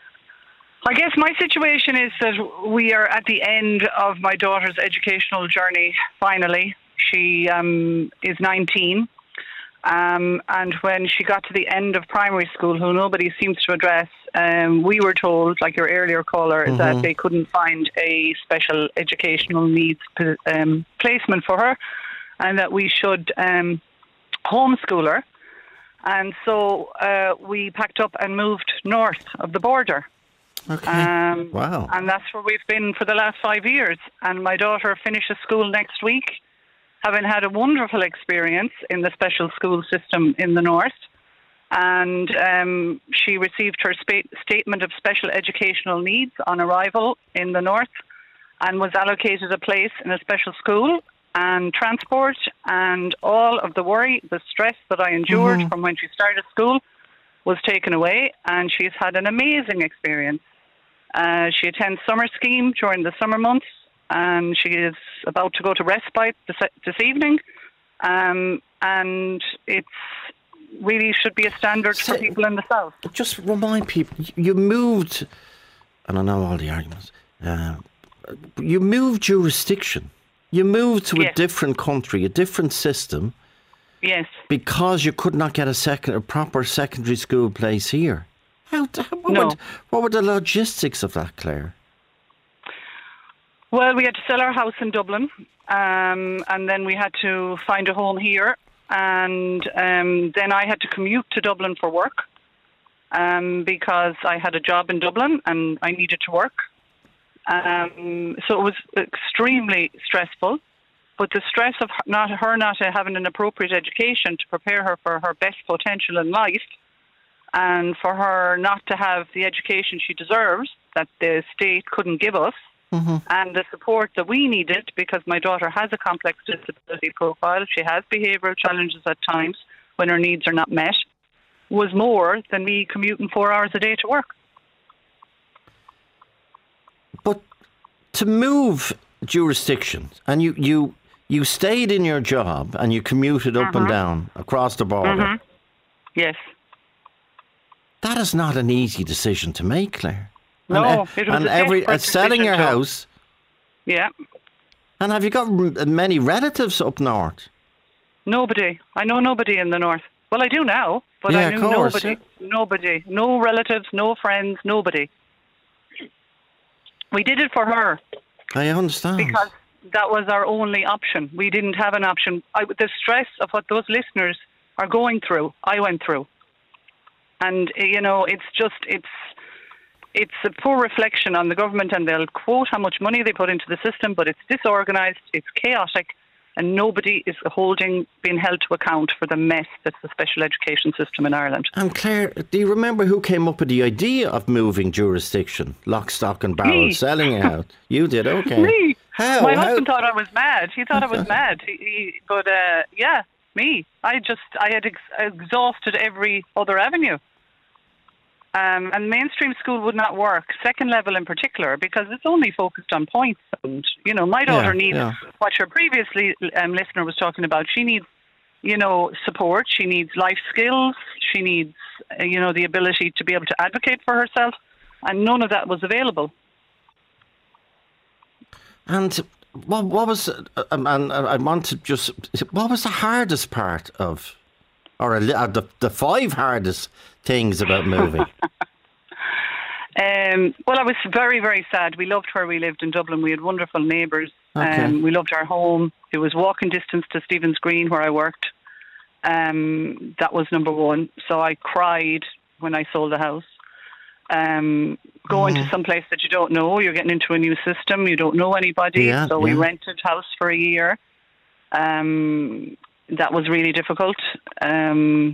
I guess my situation is that we are at the end of my daughter's educational journey, finally. She um, is nineteen, um, and when she got to the end of primary school, who nobody seems to address, um, we were told, like your earlier caller, mm-hmm. that they couldn't find a special educational needs um, placement for her, and that we should um, homeschool her. And so uh, we packed up and moved north of the border. Okay. Um, wow. And that's where we've been for the last five years. And my daughter finishes school next week, having had a wonderful experience in the special school system in the north. And um, she received her spa- statement of special educational needs on arrival in the north and was allocated a place in a special school and transport, and all of the worry, the stress that I endured mm-hmm. from when she started school was taken away, and she's had an amazing experience. Uh, she attends summer scheme during the summer months, and she is about to go to respite this, this evening, um, and it's really should be a standard so, for people in the south. Just remind people, you moved, and I know all the arguments, uh, you moved jurisdiction. You moved to yes. a different country, a different system. Yes. Because you could not get a second, a proper secondary school place here. How? What, no. would, what were the logistics of that, Claire? Well, we had to sell our house in Dublin, um, and then we had to find a home here, and um, then I had to commute to Dublin for work. um, because I had a job in Dublin and I needed to work. Um, so it was extremely stressful. But the stress of her not, her not having an appropriate education to prepare her for her best potential in life, and for her not to have the education she deserves that the state couldn't give us, mm-hmm. and the support that we needed, because my daughter has a complex disability profile, she has behavioural challenges at times when her needs are not met, was more than me commuting four hours a day to work. But to move jurisdictions, and you, you, you stayed in your job and you commuted up mm-hmm. and down across the border. Mm-hmm. Yes. That is not an easy decision to make, Claire. No, and, it was and a every desperate uh, selling your decision, house. Yeah. And have you got r- many relatives up north? Nobody. I know nobody in the north. Well, I do now, but yeah, I knew course, nobody. Yeah. Nobody. No relatives, no friends, nobody. We did it for her. I understand. Because that was our only option. We didn't have an option. I, the stress of what those listeners are going through, I went through. And, you know, it's just, it's it's a poor reflection on the government, and they'll quote how much money they put into the system, but it's disorganised, it's chaotic, and nobody is holding, being held to account for the mess that's the special education system in Ireland. And Claire, do you remember who came up with the idea of moving jurisdiction, lock, stock and barrel, Me. selling it out? You did, okay. Me. How? My How? husband thought I was mad. He thought I was mad. He, he, but, uh, yeah, me. I just, I had ex- exhausted every other avenue. Um, and mainstream school would not work, second level in particular, because it's only focused on points. And, you know, my daughter Yeah, needs yeah. what your previously um, listener was talking about. She needs, you know, support. She needs life skills. She needs, uh, you know, the ability to be able to advocate for herself. And none of that was available. And what, what was, uh, um, and I want to just, what was the hardest part of, or a, li- uh, the, the five hardest things about moving? Um, well, I was very, very sad. We loved where we lived in Dublin. We had wonderful neighbours. Okay. Um, we loved our home. It was walking distance to Stephen's Green, where I worked. Um, that was number one. So I cried when I sold the house. Um, going Mm. to some place that you don't know, you're getting into a new system, you don't know anybody. Yeah, so we yeah. rented house for a year. Um, that was really difficult. Um,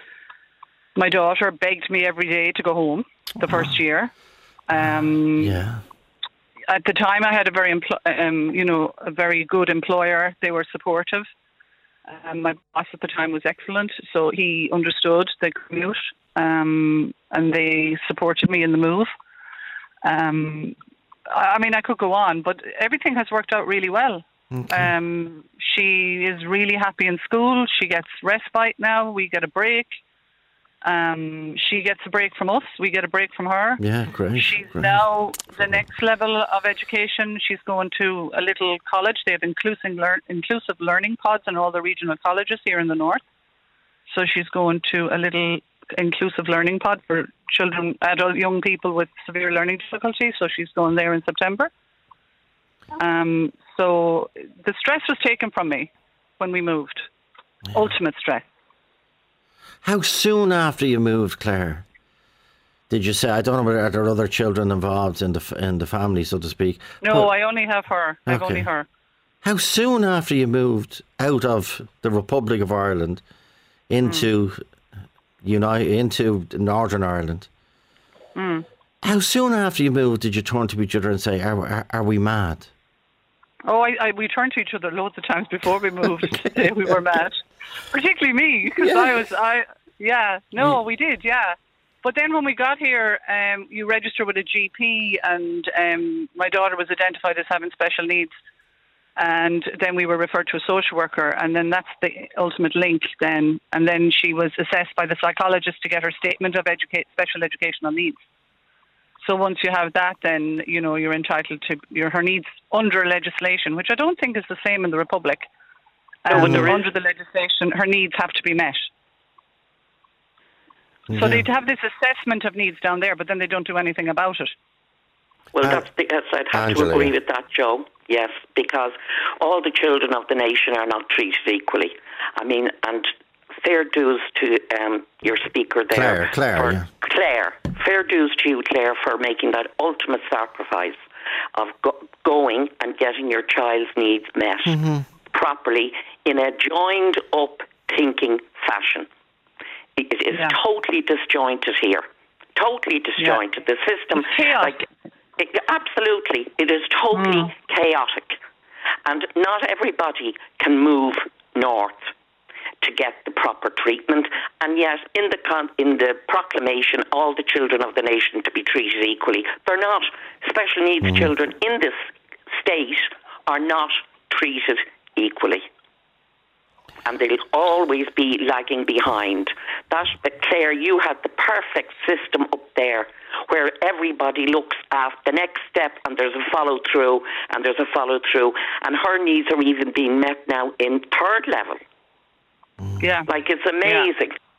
my daughter begged me every day to go home the first year. Um, Yeah. At the time, I had a very, empl- um, you know, a very good employer. They were supportive. Um, my boss at the time was excellent, so he understood the commute, um, and they supported me in the move. Um, I I mean, I could go on, but everything has worked out really well. Okay. Um, she is really happy in school. She gets respite now. We get a break. Um, she gets a break from us. We get a break from her. Yeah, great. She's great. now the next level of education. She's going to a little college. They have inclusive, lear- inclusive learning pods in all the regional colleges here in the north. So she's going to a little inclusive learning pod for children, adult, young people with severe learning difficulties. So she's going there in September. Um, so the stress was taken from me when we moved. Yeah. Ultimate stress. How soon after you moved, Claire, did you say, I don't know whether are there other children involved in the in the family, so to speak? No, but, I only have her. I've Okay. only her. How soon after you moved out of the Republic of Ireland into mm. United, into Northern Ireland, Mm. how soon after you moved did you turn to each other and say, are, are, are we mad? Oh, I, I, we turned to each other loads of times before we moved. We were mad, particularly me, because Yeah. I was, I, yeah, no, we did, yeah. But then when we got here, um, you register with a G P, and um, my daughter was identified as having special needs, and then we were referred to a social worker, and then that's the ultimate link. Then, and then she was assessed by the psychologist to get her statement of educate, special educational needs. So once you have that, then, you know, you're entitled to your her needs under legislation, which I don't think is the same in the Republic. No, Um, there is. under the legislation, her needs have to be met. Yeah. So they'd have this assessment of needs down there, but then they don't do anything about it. Well, Uh, that's because I'd have Angela. to agree with that, Joe. Yes, because all the children of the nation are not treated equally. I mean, and fair dues to um, your speaker there. Claire, Claire, for, yeah. Claire, fair dues to you, Claire, for making that ultimate sacrifice of go- going and getting your child's needs met mm-hmm. properly in a joined-up thinking fashion. It, it is yeah. totally disjointed here. Totally disjointed. Yeah. The system, like, it, absolutely, it is totally mm. chaotic. And not everybody can move north to get the proper treatment. And yet, in the con- in the proclamation, all the children of the nation to be treated equally. They're not. Special needs mm. children in this state are not treated equally. And they'll always be lagging behind. That, Claire, you had the perfect system up there where everybody looks at the next step and there's a follow-through and there's a follow-through. And her needs are even being met now in third level. Yeah. Like, it's amazing. Yeah.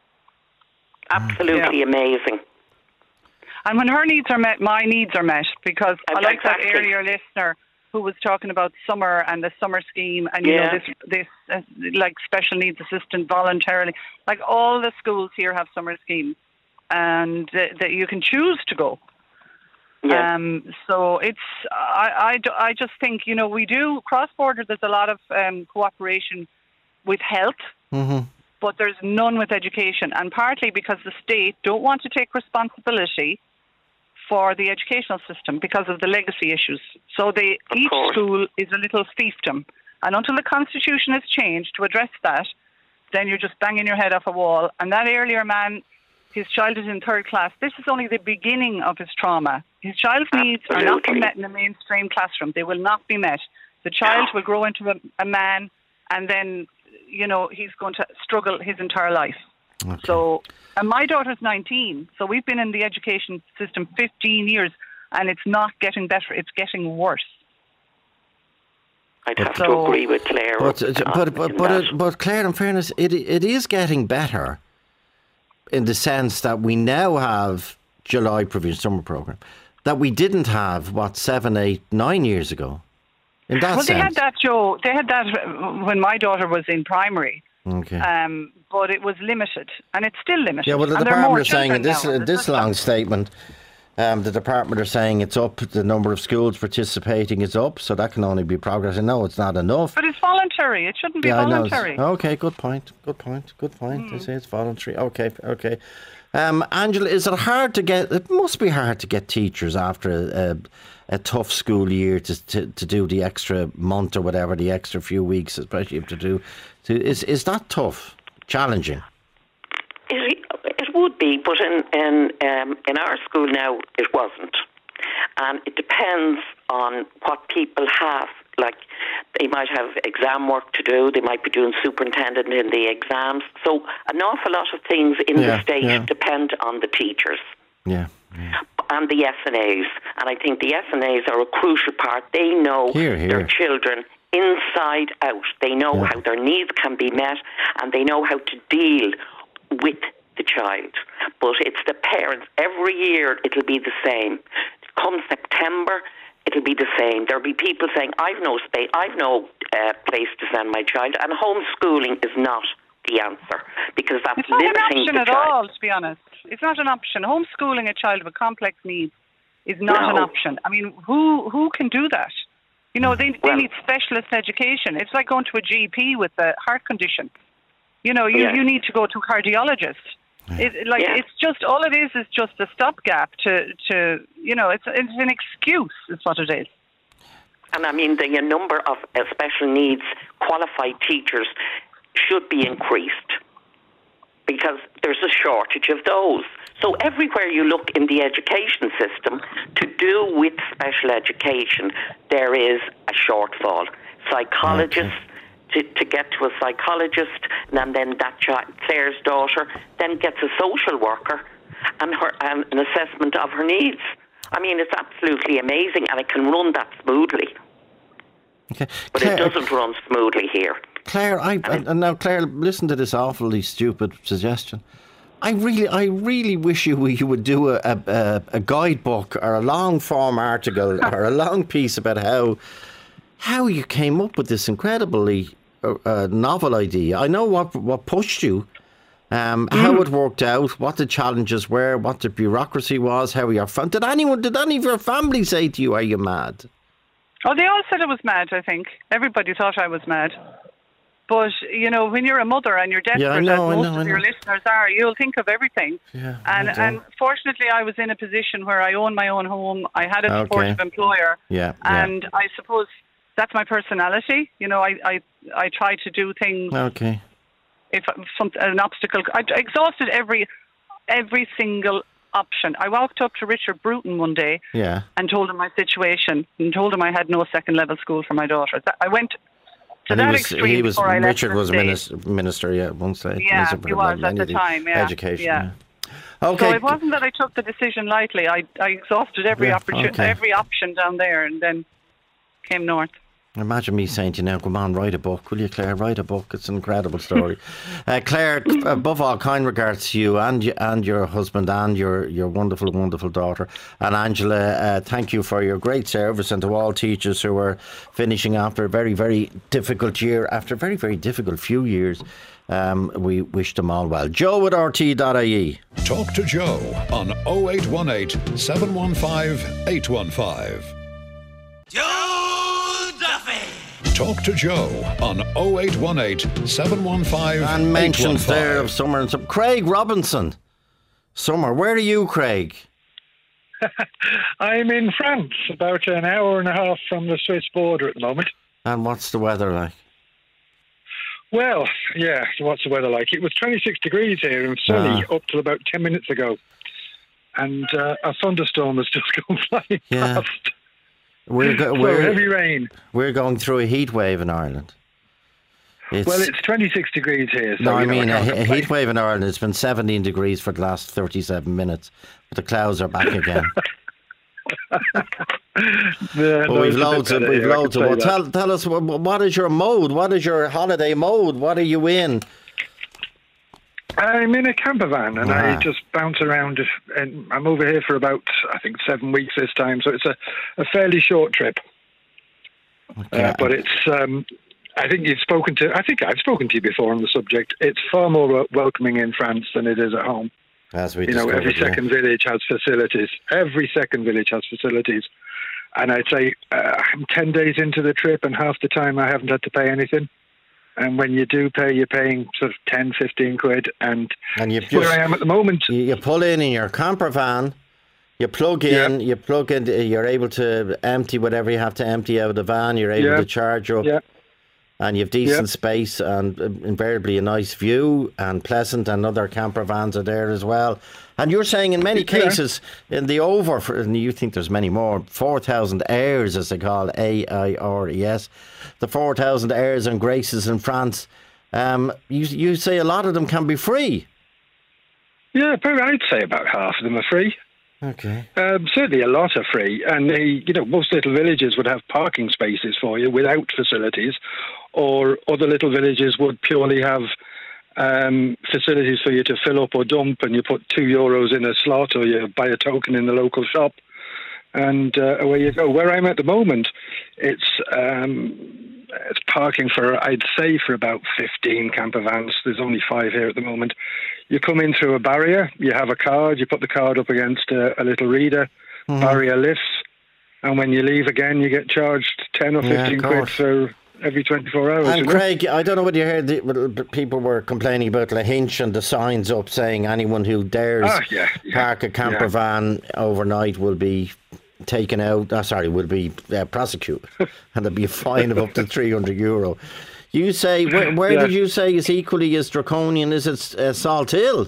Absolutely yeah. amazing. And when her needs are met, my needs are met, because uh, I like exactly. that earlier listener who was talking about summer and the summer scheme and, you yeah. know, this, this uh, like, special needs assistant voluntarily. Like, all the schools here have summer schemes and uh, that you can choose to go. Yeah. Um, so it's, I, I, I just think, you know, we do, cross-border, there's a lot of um, cooperation with health, mm-hmm. but there's none with education. And partly because the state don't want to take responsibility for the educational system because of the legacy issues. So they, each course. school is a little fiefdom. And until the Constitution is changed to address that, then you're just banging your head off a wall. And that earlier man, his child is in third class. This is only the beginning of his trauma. His child's needs Absolutely. are not being met in a mainstream classroom. They will not be met. The child will grow into a, a man, and then, you know, he's going to struggle his entire life. Okay. So, and my daughter's nineteen, so we've been in the education system fifteen years, and it's not getting better, it's getting worse. I'd have so, to agree with Claire. But, but, but, but, it, but Claire, in fairness, it, it is getting better in the sense that we now have July provision summer programme that we didn't have, what, seven, eight, nine years ago. In that well, sense. they had that, Joe. They had that when my daughter was in primary. Okay. Um, but it was limited, and it's still limited. Yeah, well, the and department are saying in this, now, uh, this long statement, um, the department are saying it's up, the number of schools participating is up, so that can only be progress. I know it's not enough. But it's voluntary. It shouldn't be yeah, voluntary. I know. Okay, good point. Good point. Good point. Mm. They say it's voluntary. Okay, okay. Um, Angela, is it hard to get, it must be hard to get teachers after a, a, a tough school year to, to to do the extra month or whatever, the extra few weeks, especially if to do, to, is, is that tough? Challenging? It, it would be, but in in um, in our school now it wasn't, and it depends on what people have. Like, they might have exam work to do, they might be doing superintendent in the exams. So an awful lot of things in yeah, the state yeah. depend on the teachers. Yeah, yeah. And the S N As, and I think the S N As are a crucial part. They know here, here. their children inside out. They know yeah. how their needs can be met, and they know how to deal with the child. But it's the parents. Every year it'll be the same. Come September, it'll be the same. There'll be people saying, I've no space, I've no uh, place to send my child, and homeschooling is not the answer, because that's it's not limiting an option the at child. all, to be honest. It's not an option. Homeschooling a child with complex needs is not no. an option. I mean, who who can do that? You know, they well, they need specialist education. It's like going to a G P with a heart condition. You know, you, yeah. you need to go to a cardiologist. It, like yeah. it's just all it is is just a stopgap to to you know it's it's an excuse is what it is. And I mean, the number of uh, special needs qualified teachers should be increased, because there's a shortage of those. So everywhere you look in the education system to do with special education, there is a shortfall. Psychologists, okay. to, to get to a psychologist, and then that child, Claire's daughter, then gets a social worker and her and an assessment of her needs. I mean, it's absolutely amazing, and it can run that smoothly. Okay. But Claire, it doesn't run smoothly here. Claire, I and, and now Claire, listen to this awfully stupid suggestion. I really, I really wish you you would do a a, a guidebook or a long form article or a long piece about how how you came up with this incredibly uh, novel idea. I know what what pushed you, Um, Mm. How it worked out, what the challenges were, what the bureaucracy was, how your fam- did anyone, did any of your family say to you, "Are you mad?" Oh, they all said I was mad, I think. Everybody thought I was mad. But, you know, when you're a mother and you're desperate, Yeah, I know, as I most know, I of your know. listeners are, you'll think of everything. Yeah, and I do. and fortunately, I was in a position where I own my own home. I had a Okay. supportive employer. Yeah, yeah. And I suppose that's my personality. You know, I, I, I try to do things. Okay. If some, an obstacle, I exhausted every every single option. I walked up to Richard Bruton one day Yeah. and told him my situation and told him I had no second level school for my daughter. That- I went to And that he was, extreme he was before I left Richard the was a state. minister, minister, yeah, one state. Yeah, minister for he was at the many- time, yeah, Education. yeah. yeah. Okay. So it wasn't that I took the decision lightly. I, I exhausted every Yeah, opportunity, okay. every option down there, and then came north. Imagine me saying to you now, come on, write a book, will you, Claire? Write a book. It's an incredible story. uh, Claire, above all, kind regards to you and you, and your husband and your, your wonderful, wonderful daughter. And Angela, uh, thank you for your great service, and to all teachers who are finishing after a very, very difficult year, after a very, very difficult few years. Um, we wish them all well. Joe at r t dot I E. Talk to Joe on oh eight one eight, seven one five, eight one five. Joe Duffy. Talk to Joe on oh eight one eight, seven one five, And mentions eight one five. there of Summer and some. Craig Robinson. Summer, where are you, Craig? I'm in France, about an hour and a half from the Swiss border at the moment. And what's the weather like? Well, yeah, so what's the weather like? It was twenty-six degrees here and sunny Ah. up till about ten minutes ago. And uh, a thunderstorm has just gone flying Yeah. past. We're, go- So we're, heavy rain. we're going through a heat wave in Ireland. It's, Well, it's twenty-six degrees here. So, no, I you know, mean, a, can't he- a complain. heat wave in Ireland. It's been seventeen degrees for the last thirty-seven minutes. But the clouds are back again. Yeah, But no, we've it's a bit loads of, better we've here, I loads can of. say Well, that. tell, tell us, what, what is your mode? What is your holiday mode? What are you in? I'm in a camper van and Ah. I just bounce around. And I'm over here for about, I think, seven weeks this time. So it's a, a fairly short trip. Okay. Uh, but it's, um, I think you've spoken to, I think I've spoken to you before on the subject. It's far more wel- welcoming in France than it is at home. As we You know, every discovered, yeah. second village has facilities. Every second village has facilities. And I'd say uh, I'm ten days into the trip and half the time I haven't had to pay anything. And when you do pay, you're paying sort of ten, fifteen quid. And, And you've where just- I am at the moment. You, you pull in in your camper van, you plug in, you plug in, you're able to empty whatever you have to empty out of the van, you're able Yeah. to charge up, Yeah. and you have decent Yeah. space and uh, invariably a nice view, and Pleasant and other camper vans are there as well. And you're saying in many Yeah. cases, in the over, for, and you think there's many more, four thousand heirs as they call it, A I R E S, the four thousand airs and graces in France, um, you, you say a lot of them can be free. Yeah, probably I'd say about half of them are free. Okay. Um, certainly a lot are free. And, they, you know, most little villages would have parking spaces for you without facilities, or other little villages would purely have um, facilities for you to fill up or dump, and you put two euros in a slot or you buy a token in the local shop, and uh, away you go. Where I'm at the moment, it's um, it's parking for, I'd say, for about fifteen camper vans. There's only five here at the moment. You come in through a barrier, you have a card, you put the card up against a, a little reader, Mhm. barrier lifts, and when you leave again, you get charged ten or Yeah, of fifteen quid course. for every twenty-four hours. And you know? Craig, I don't know whether you heard the, well, the people were complaining about Lahinch and the signs up saying anyone who dares Ah, yeah, yeah, park a camper yeah. van overnight will be taken out. Oh, sorry, will be uh, prosecuted, and there'll be a fine of up to three hundred euro. You say where, where Yeah. did you say is equally as draconian? Is it uh, Salt Hill?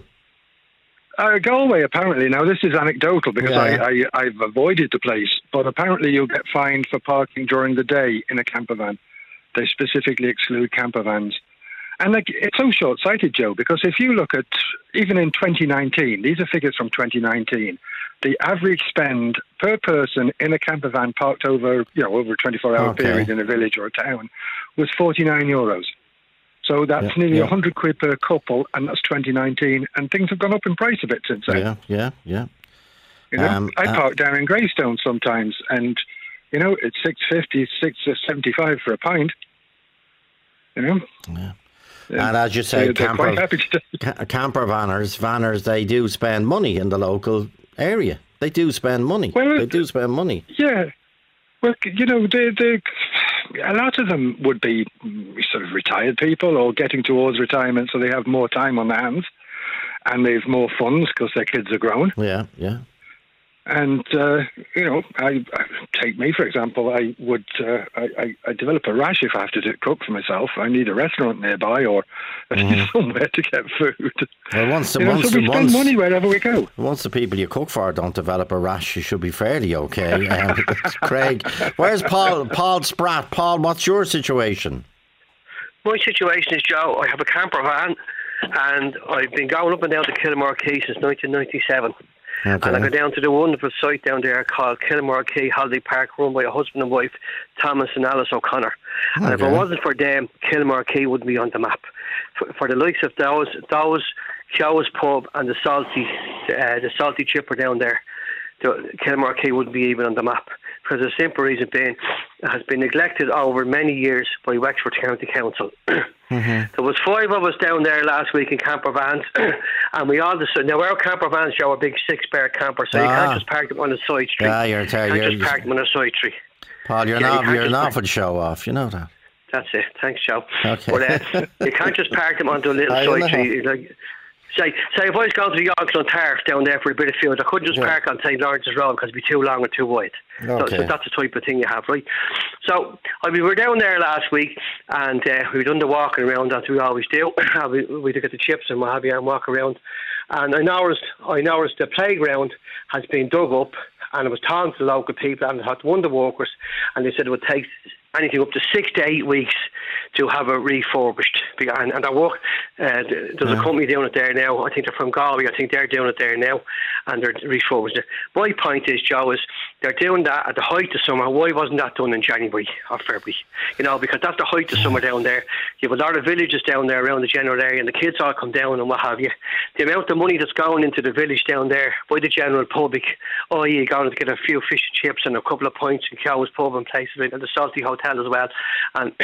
Uh, Galway, apparently. Now, this is anecdotal because Yeah. I, I, I've avoided the place, but apparently you'll get fined for parking during the day in a camper van. They specifically exclude camper vans. And like, it's so short-sighted, Joe, because if you look at, even in twenty nineteen, these are figures from twenty nineteen, the average spend per person in a camper van parked over, you know, over a twenty-four hour Okay. period in a village or a town was forty-nine euros. So that's Yeah, nearly yeah. one hundred quid per couple, and that's twenty nineteen, and things have gone up in price a bit since then. Yeah, yeah, yeah. You know, Um, I uh, park down in Greystone sometimes, and you know it's six fifty, six seventy-five for a pint. You know, And as you say, they're, they're camper, quite happy to ca- camper vanners, vanners, they do spend money in the local area. They do spend money. Well, they do spend money. Yeah. Well, you know, they, they, a lot of them would be sort of retired people or getting towards retirement, so they have more time on their hands and they've more funds because their kids are grown. Yeah, yeah. And, uh, you know, I, I take me, for example, I would uh, I, I, I develop a rash if I have to do, cook for myself. I need a restaurant nearby or I need mm-hmm. somewhere to get food. Well, once the, you know, once, so we the, spend once, money wherever we go. Once the people you cook for don't develop a rash, you should be fairly okay. um, Craig, where's Paul? Paul Spratt. Paul, what's your situation? My situation is, Joe, I have a camper van and I've been going up and down to Kilmore Quay since nineteen ninety-seven. Okay. And I go down to the wonderful site down there called Kilmore Quay Holiday Park, run by a husband and wife, Thomas and Alice O'Connor. Okay. And if it wasn't for them, Kilmore Quay wouldn't be on the map. For, for the likes of those, those Kyo's Pub and the salty, uh, the salty chipper down there, the Kilmore Quay wouldn't be even on the map. For the simple reason being, it has been neglected over many years by Wexford County Council. Mm-hmm. There was five of us down there last week in camper vans, and we all decided, now our camper vans show a big six-bar camper, so ah. you can't just park them on a side street. Yeah, you're, you can't you're, just park them on a side street. Paul, you're yeah, not, you you're an awful show off, you know that. That's it. Thanks, Joe. Okay. But uh, you can't just park them onto a little I side street. Like, Say, say if I was going to the Yonkland Tarf down there for a bit of field, I couldn't just yeah. park on Saint Lawrence's Road because it'd be too long or too wide. Okay. So, so that's the type of thing you have, right? So I mean, we were down there last week and uh, we done the walking around as we always do. we we took the chips and what have you and walk around. And I noticed, I noticed the playground has been dug up and it was talking to the local people and it had one of the workers and they said it would take anything up to six to eight weeks to have it refurbished. And, and I work, uh, there's yeah. a company doing it there now. I think they're from Galway. I think they're doing it there now and they're refurbished it. My point is, Joe, is they're doing that at the height of summer. Why wasn't that done in January or February? You know, because that's the height of summer down there. You have a lot of villages down there around the general area and the kids all come down and what have you. The amount of money that's going into the village down there by the general public, oh, you're going to get a few fish and chips and a couple of pints in Kyo's Pub and places like and the Salty Hotel as well. And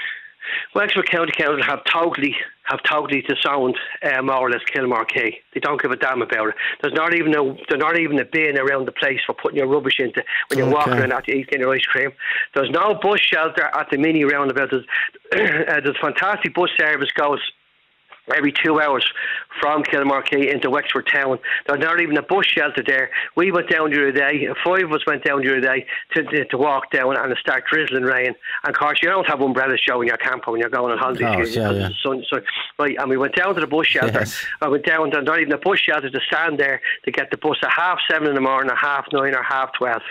Wexford County Council have totally have totally disowned uh, more or less Kilmore Quay. They don't give a damn about it. There's not even a there's not even a bin around the place for putting your rubbish into when you're okay. walking around after eating your ice cream. There's no bus shelter at the mini roundabout. There's, uh, there's fantastic bus service goes every two hours from Kilmore Quay into Wexford Town. There's not even a bus shelter there. We went down the other day, five of us went down the other day to, to, to walk down and it started drizzling rain. And of course you don't have umbrellas showing your camper when you're going on holiday. Oh, because yeah, yeah. the sun, so, right, and we went down to the bus shelter. Yes. I went down, there's not even a bus shelter to stand there to get the bus at half seven in the morning or half nine or half twelve.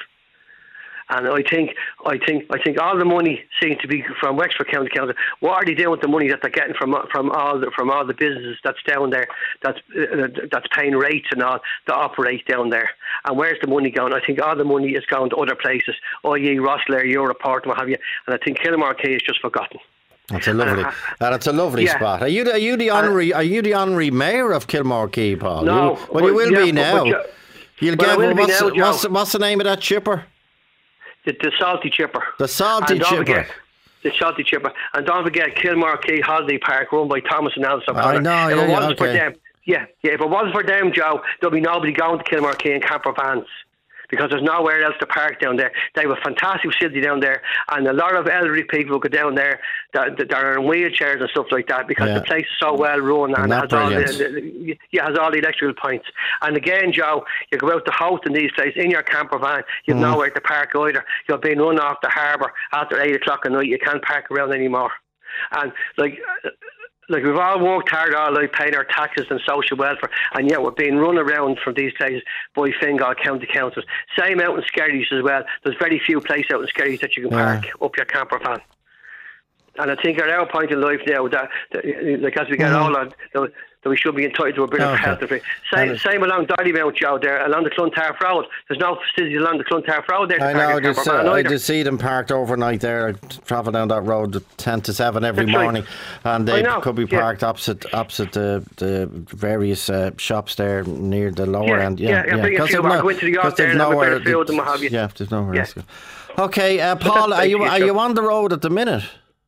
And I think, I think, I think all the money seems to be from Wexford County Council. What are they doing with the money that they're getting from from all the, from all the businesses that's down there, that's uh, that's paying rates and all to operate down there? And where's the money going? I think all the money is going to other places. Oh, yeah, Rosslare, Europort, what have you? And I think Kilmore Quay is just forgotten. That's a lovely. Uh, that's a lovely yeah. spot. Are you the, are you the honorary uh, are you the honorary mayor of Kilmore Quay, Paul? No, you, well, you will yeah, be now. But, but, You'll but get. Well, what's, now, what's, what's the name of that chipper? The, the salty chipper. The salty chipper. Forget, the salty chipper. And don't forget Kilmore Quay Holiday Park run by Thomas and Alice O'Connor. I know, if yeah, it wasn't okay. for them, yeah, yeah, if it wasn't for them, Joe, there'll be nobody going to Kilmore Quay in camper vans. Because there's nowhere else to park down there. They have a fantastic facility down there, and a lot of elderly people go down there that, that are in wheelchairs and stuff like that because yeah. the place is so well run and, and has all the, the, yeah, has all the electrical points. And again, Joe, you go out to host in these places in your camper van, you've mm. nowhere to park either. You're being run off the harbour after eight o'clock at night. You can't park around anymore. And like. Like we've all worked hard all life, paying our taxes and social welfare, and yet we're being run around from these places by Fingal County Councils. Same out in Skerries as well. There's very few places out in Skerries that you can park yeah. up your camper van. And I think at our point in life now, that, that like as we get mm. older, that, that we should be entitled to a bit okay. of health. Same, same along Dollymount, Joe, there, along the Clontarf Road. There's no facilities along the Clontarf Road there. I know, I just, uh, I just see them parked overnight there. I travel down that road ten to seven every That's morning, right. and they could be parked yeah. opposite opposite the, the various uh, shops there near the lower yeah, end. Yeah, yeah. Because yeah, no, go into the yard there and have a bit of food and what have you. Yeah, there's nowhere else to go. Okay, uh, Paul, are you are you on the road at the minute?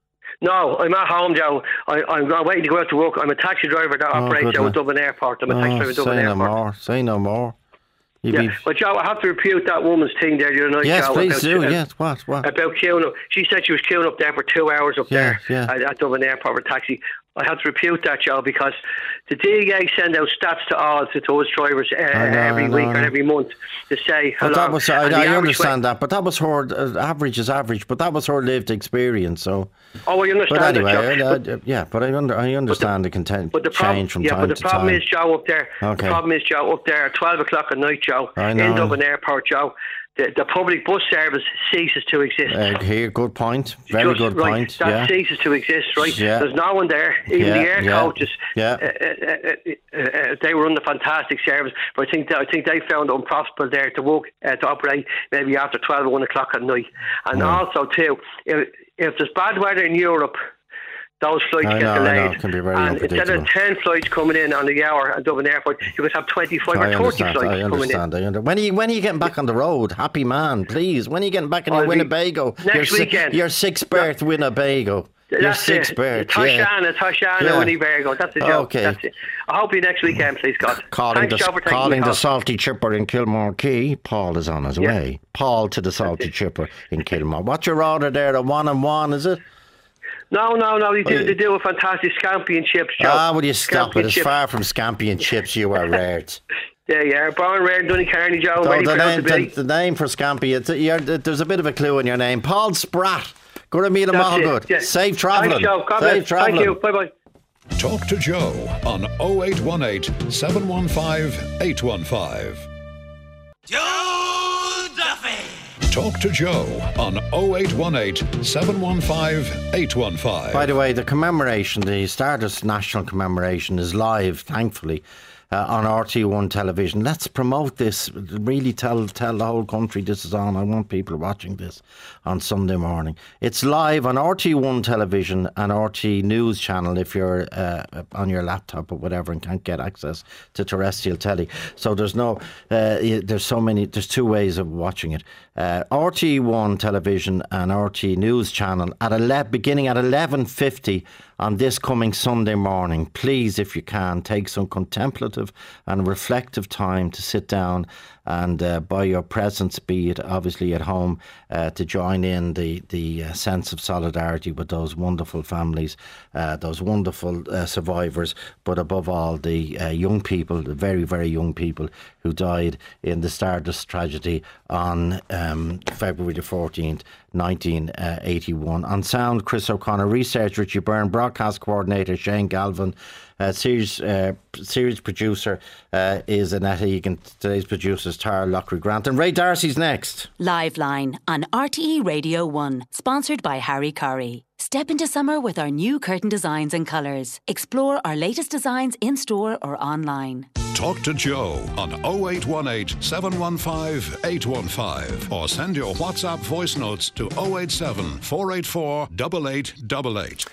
No, I'm at home, Joe. I, I'm waiting to go out to work. I'm a taxi driver that Oh, operates good out man. of Dublin Airport. I'm a Oh, taxi driver at Dublin say no Airport. more. Say no more. You'd Yeah, be... but Joe, I have to repute that woman's thing there the other night. Yes, Joe, please about, do. uh, Yes, what, what? About queuing up. She said she was queuing up there for two hours up Yeah, there yeah. At, at Dublin Airport for a taxi. I have to repute that, Joe, because the D E A send out stats to all to those drivers uh, I know, every I know, week I or know. every month to say how But that long. was, I, And the I average understand way- that, but that was her, uh, average is average, but that was her lived experience, so... Oh, I understand But anyway, that, Joe. uh, But- uh, yeah, but I, under, I understand the content But the problem, change from yeah, time but the to problem time. is, Joe, up there. Okay. The problem is, Joe, up there at twelve o'clock at night, Joe, I know. in Dublin Airport, Joe, the, the public bus service ceases to exist. Uh, here, good point. Very Just, good right, point. That Yeah. ceases to exist, right? Yeah. There's no one there. Even Yeah, the air yeah, coaches, yeah. uh, uh, uh, uh, they were on the fantastic service, but I think that, I think they found it unprofitable there to work uh, to operate maybe after twelve or one o'clock at night. And Mm. also too, if, if there's bad weather in Europe, those flights I get know, I delayed. know, it can be very and instead of unpredictable. ten flights coming in on the hour at Dublin Airport, you could have twenty-five I or thirty understand. flights I coming in. understand. I under, when are you when are you getting back on the road? Happy man, please. When are you getting back in I'll your be- Winnebago? next your, si- weekend. Your sixth berth Winnebago. Your That's sixth it. berth. Toshana, Yeah. Toshana, Yeah. Winnebago. That's the joke. Okay. That's it. I hope you next weekend, please, God. Calling Thanks, the, Joe, for taking calling my the call. salty chipper in Kilmore Key. Paul is on his Yeah. way. Paul to the salty chipper in Kilmore. What's your order there? A one and one, is it? No, no, no. They do, Oh, they do a fantastic scampi and chips, Joe. Ah, will you stop Scampi it? and As chips. far from scampi and chips, you are rare. There you are. Born and reared in Dooneycarney, Joe. So Very the, proud name, to be. the, the name for scampi, it's, you're, there's a bit of a clue in your name. Paul Spratt. Go to meet him That's all it, good. yeah. Safe travelling. Thanks, Joe. God Safe bless. Thank you. travelling. Bye-bye. Talk to Joe on oh eight one eight, seven one five, eight one five. Joe Duffy! Talk to Joe on oh eight one eight, seven one five, eight one five. By the way, the commemoration, the Stardust National Commemoration is live, thankfully, uh, on R T one television. Let's promote this. Really tell tell the whole country this is on. I want people watching this on Sunday morning. It's live on R T one television and R T News channel if you're uh, on your laptop or whatever and can't get access to terrestrial telly. So there's no, uh, there's so many, there's two ways of watching it. Uh, R T one television and R T News channel at ele- beginning at eleven fifty on this coming Sunday morning. Please, if you can, take some contemplative and reflective time to sit down and uh, buy your presents, be it obviously at home, uh, to join in the, the uh, sense of solidarity with those wonderful families, uh, those wonderful uh, survivors, but above all the uh, young people, the very, very young people who died in the Stardust tragedy on um, February the fourteenth, nineteen eighty-one. On sound, Chris O'Connor. Research, Richie Byrne. Broadcast coordinator, Shane Galvin. Uh, series uh, series producer uh, is Annette Egan. Today's producer is Tara Lockery Grant. And Ray Darcy's next. Live Line on R T E Radio one. Sponsored by Harry Curry. Step into summer with our new curtain designs and colours. Explore our latest designs in store or online. Talk to Joe on oh eight one eight, seven one five, eight one five or send your WhatsApp voice notes to oh eight seven, four eight four, eight eight eight eight.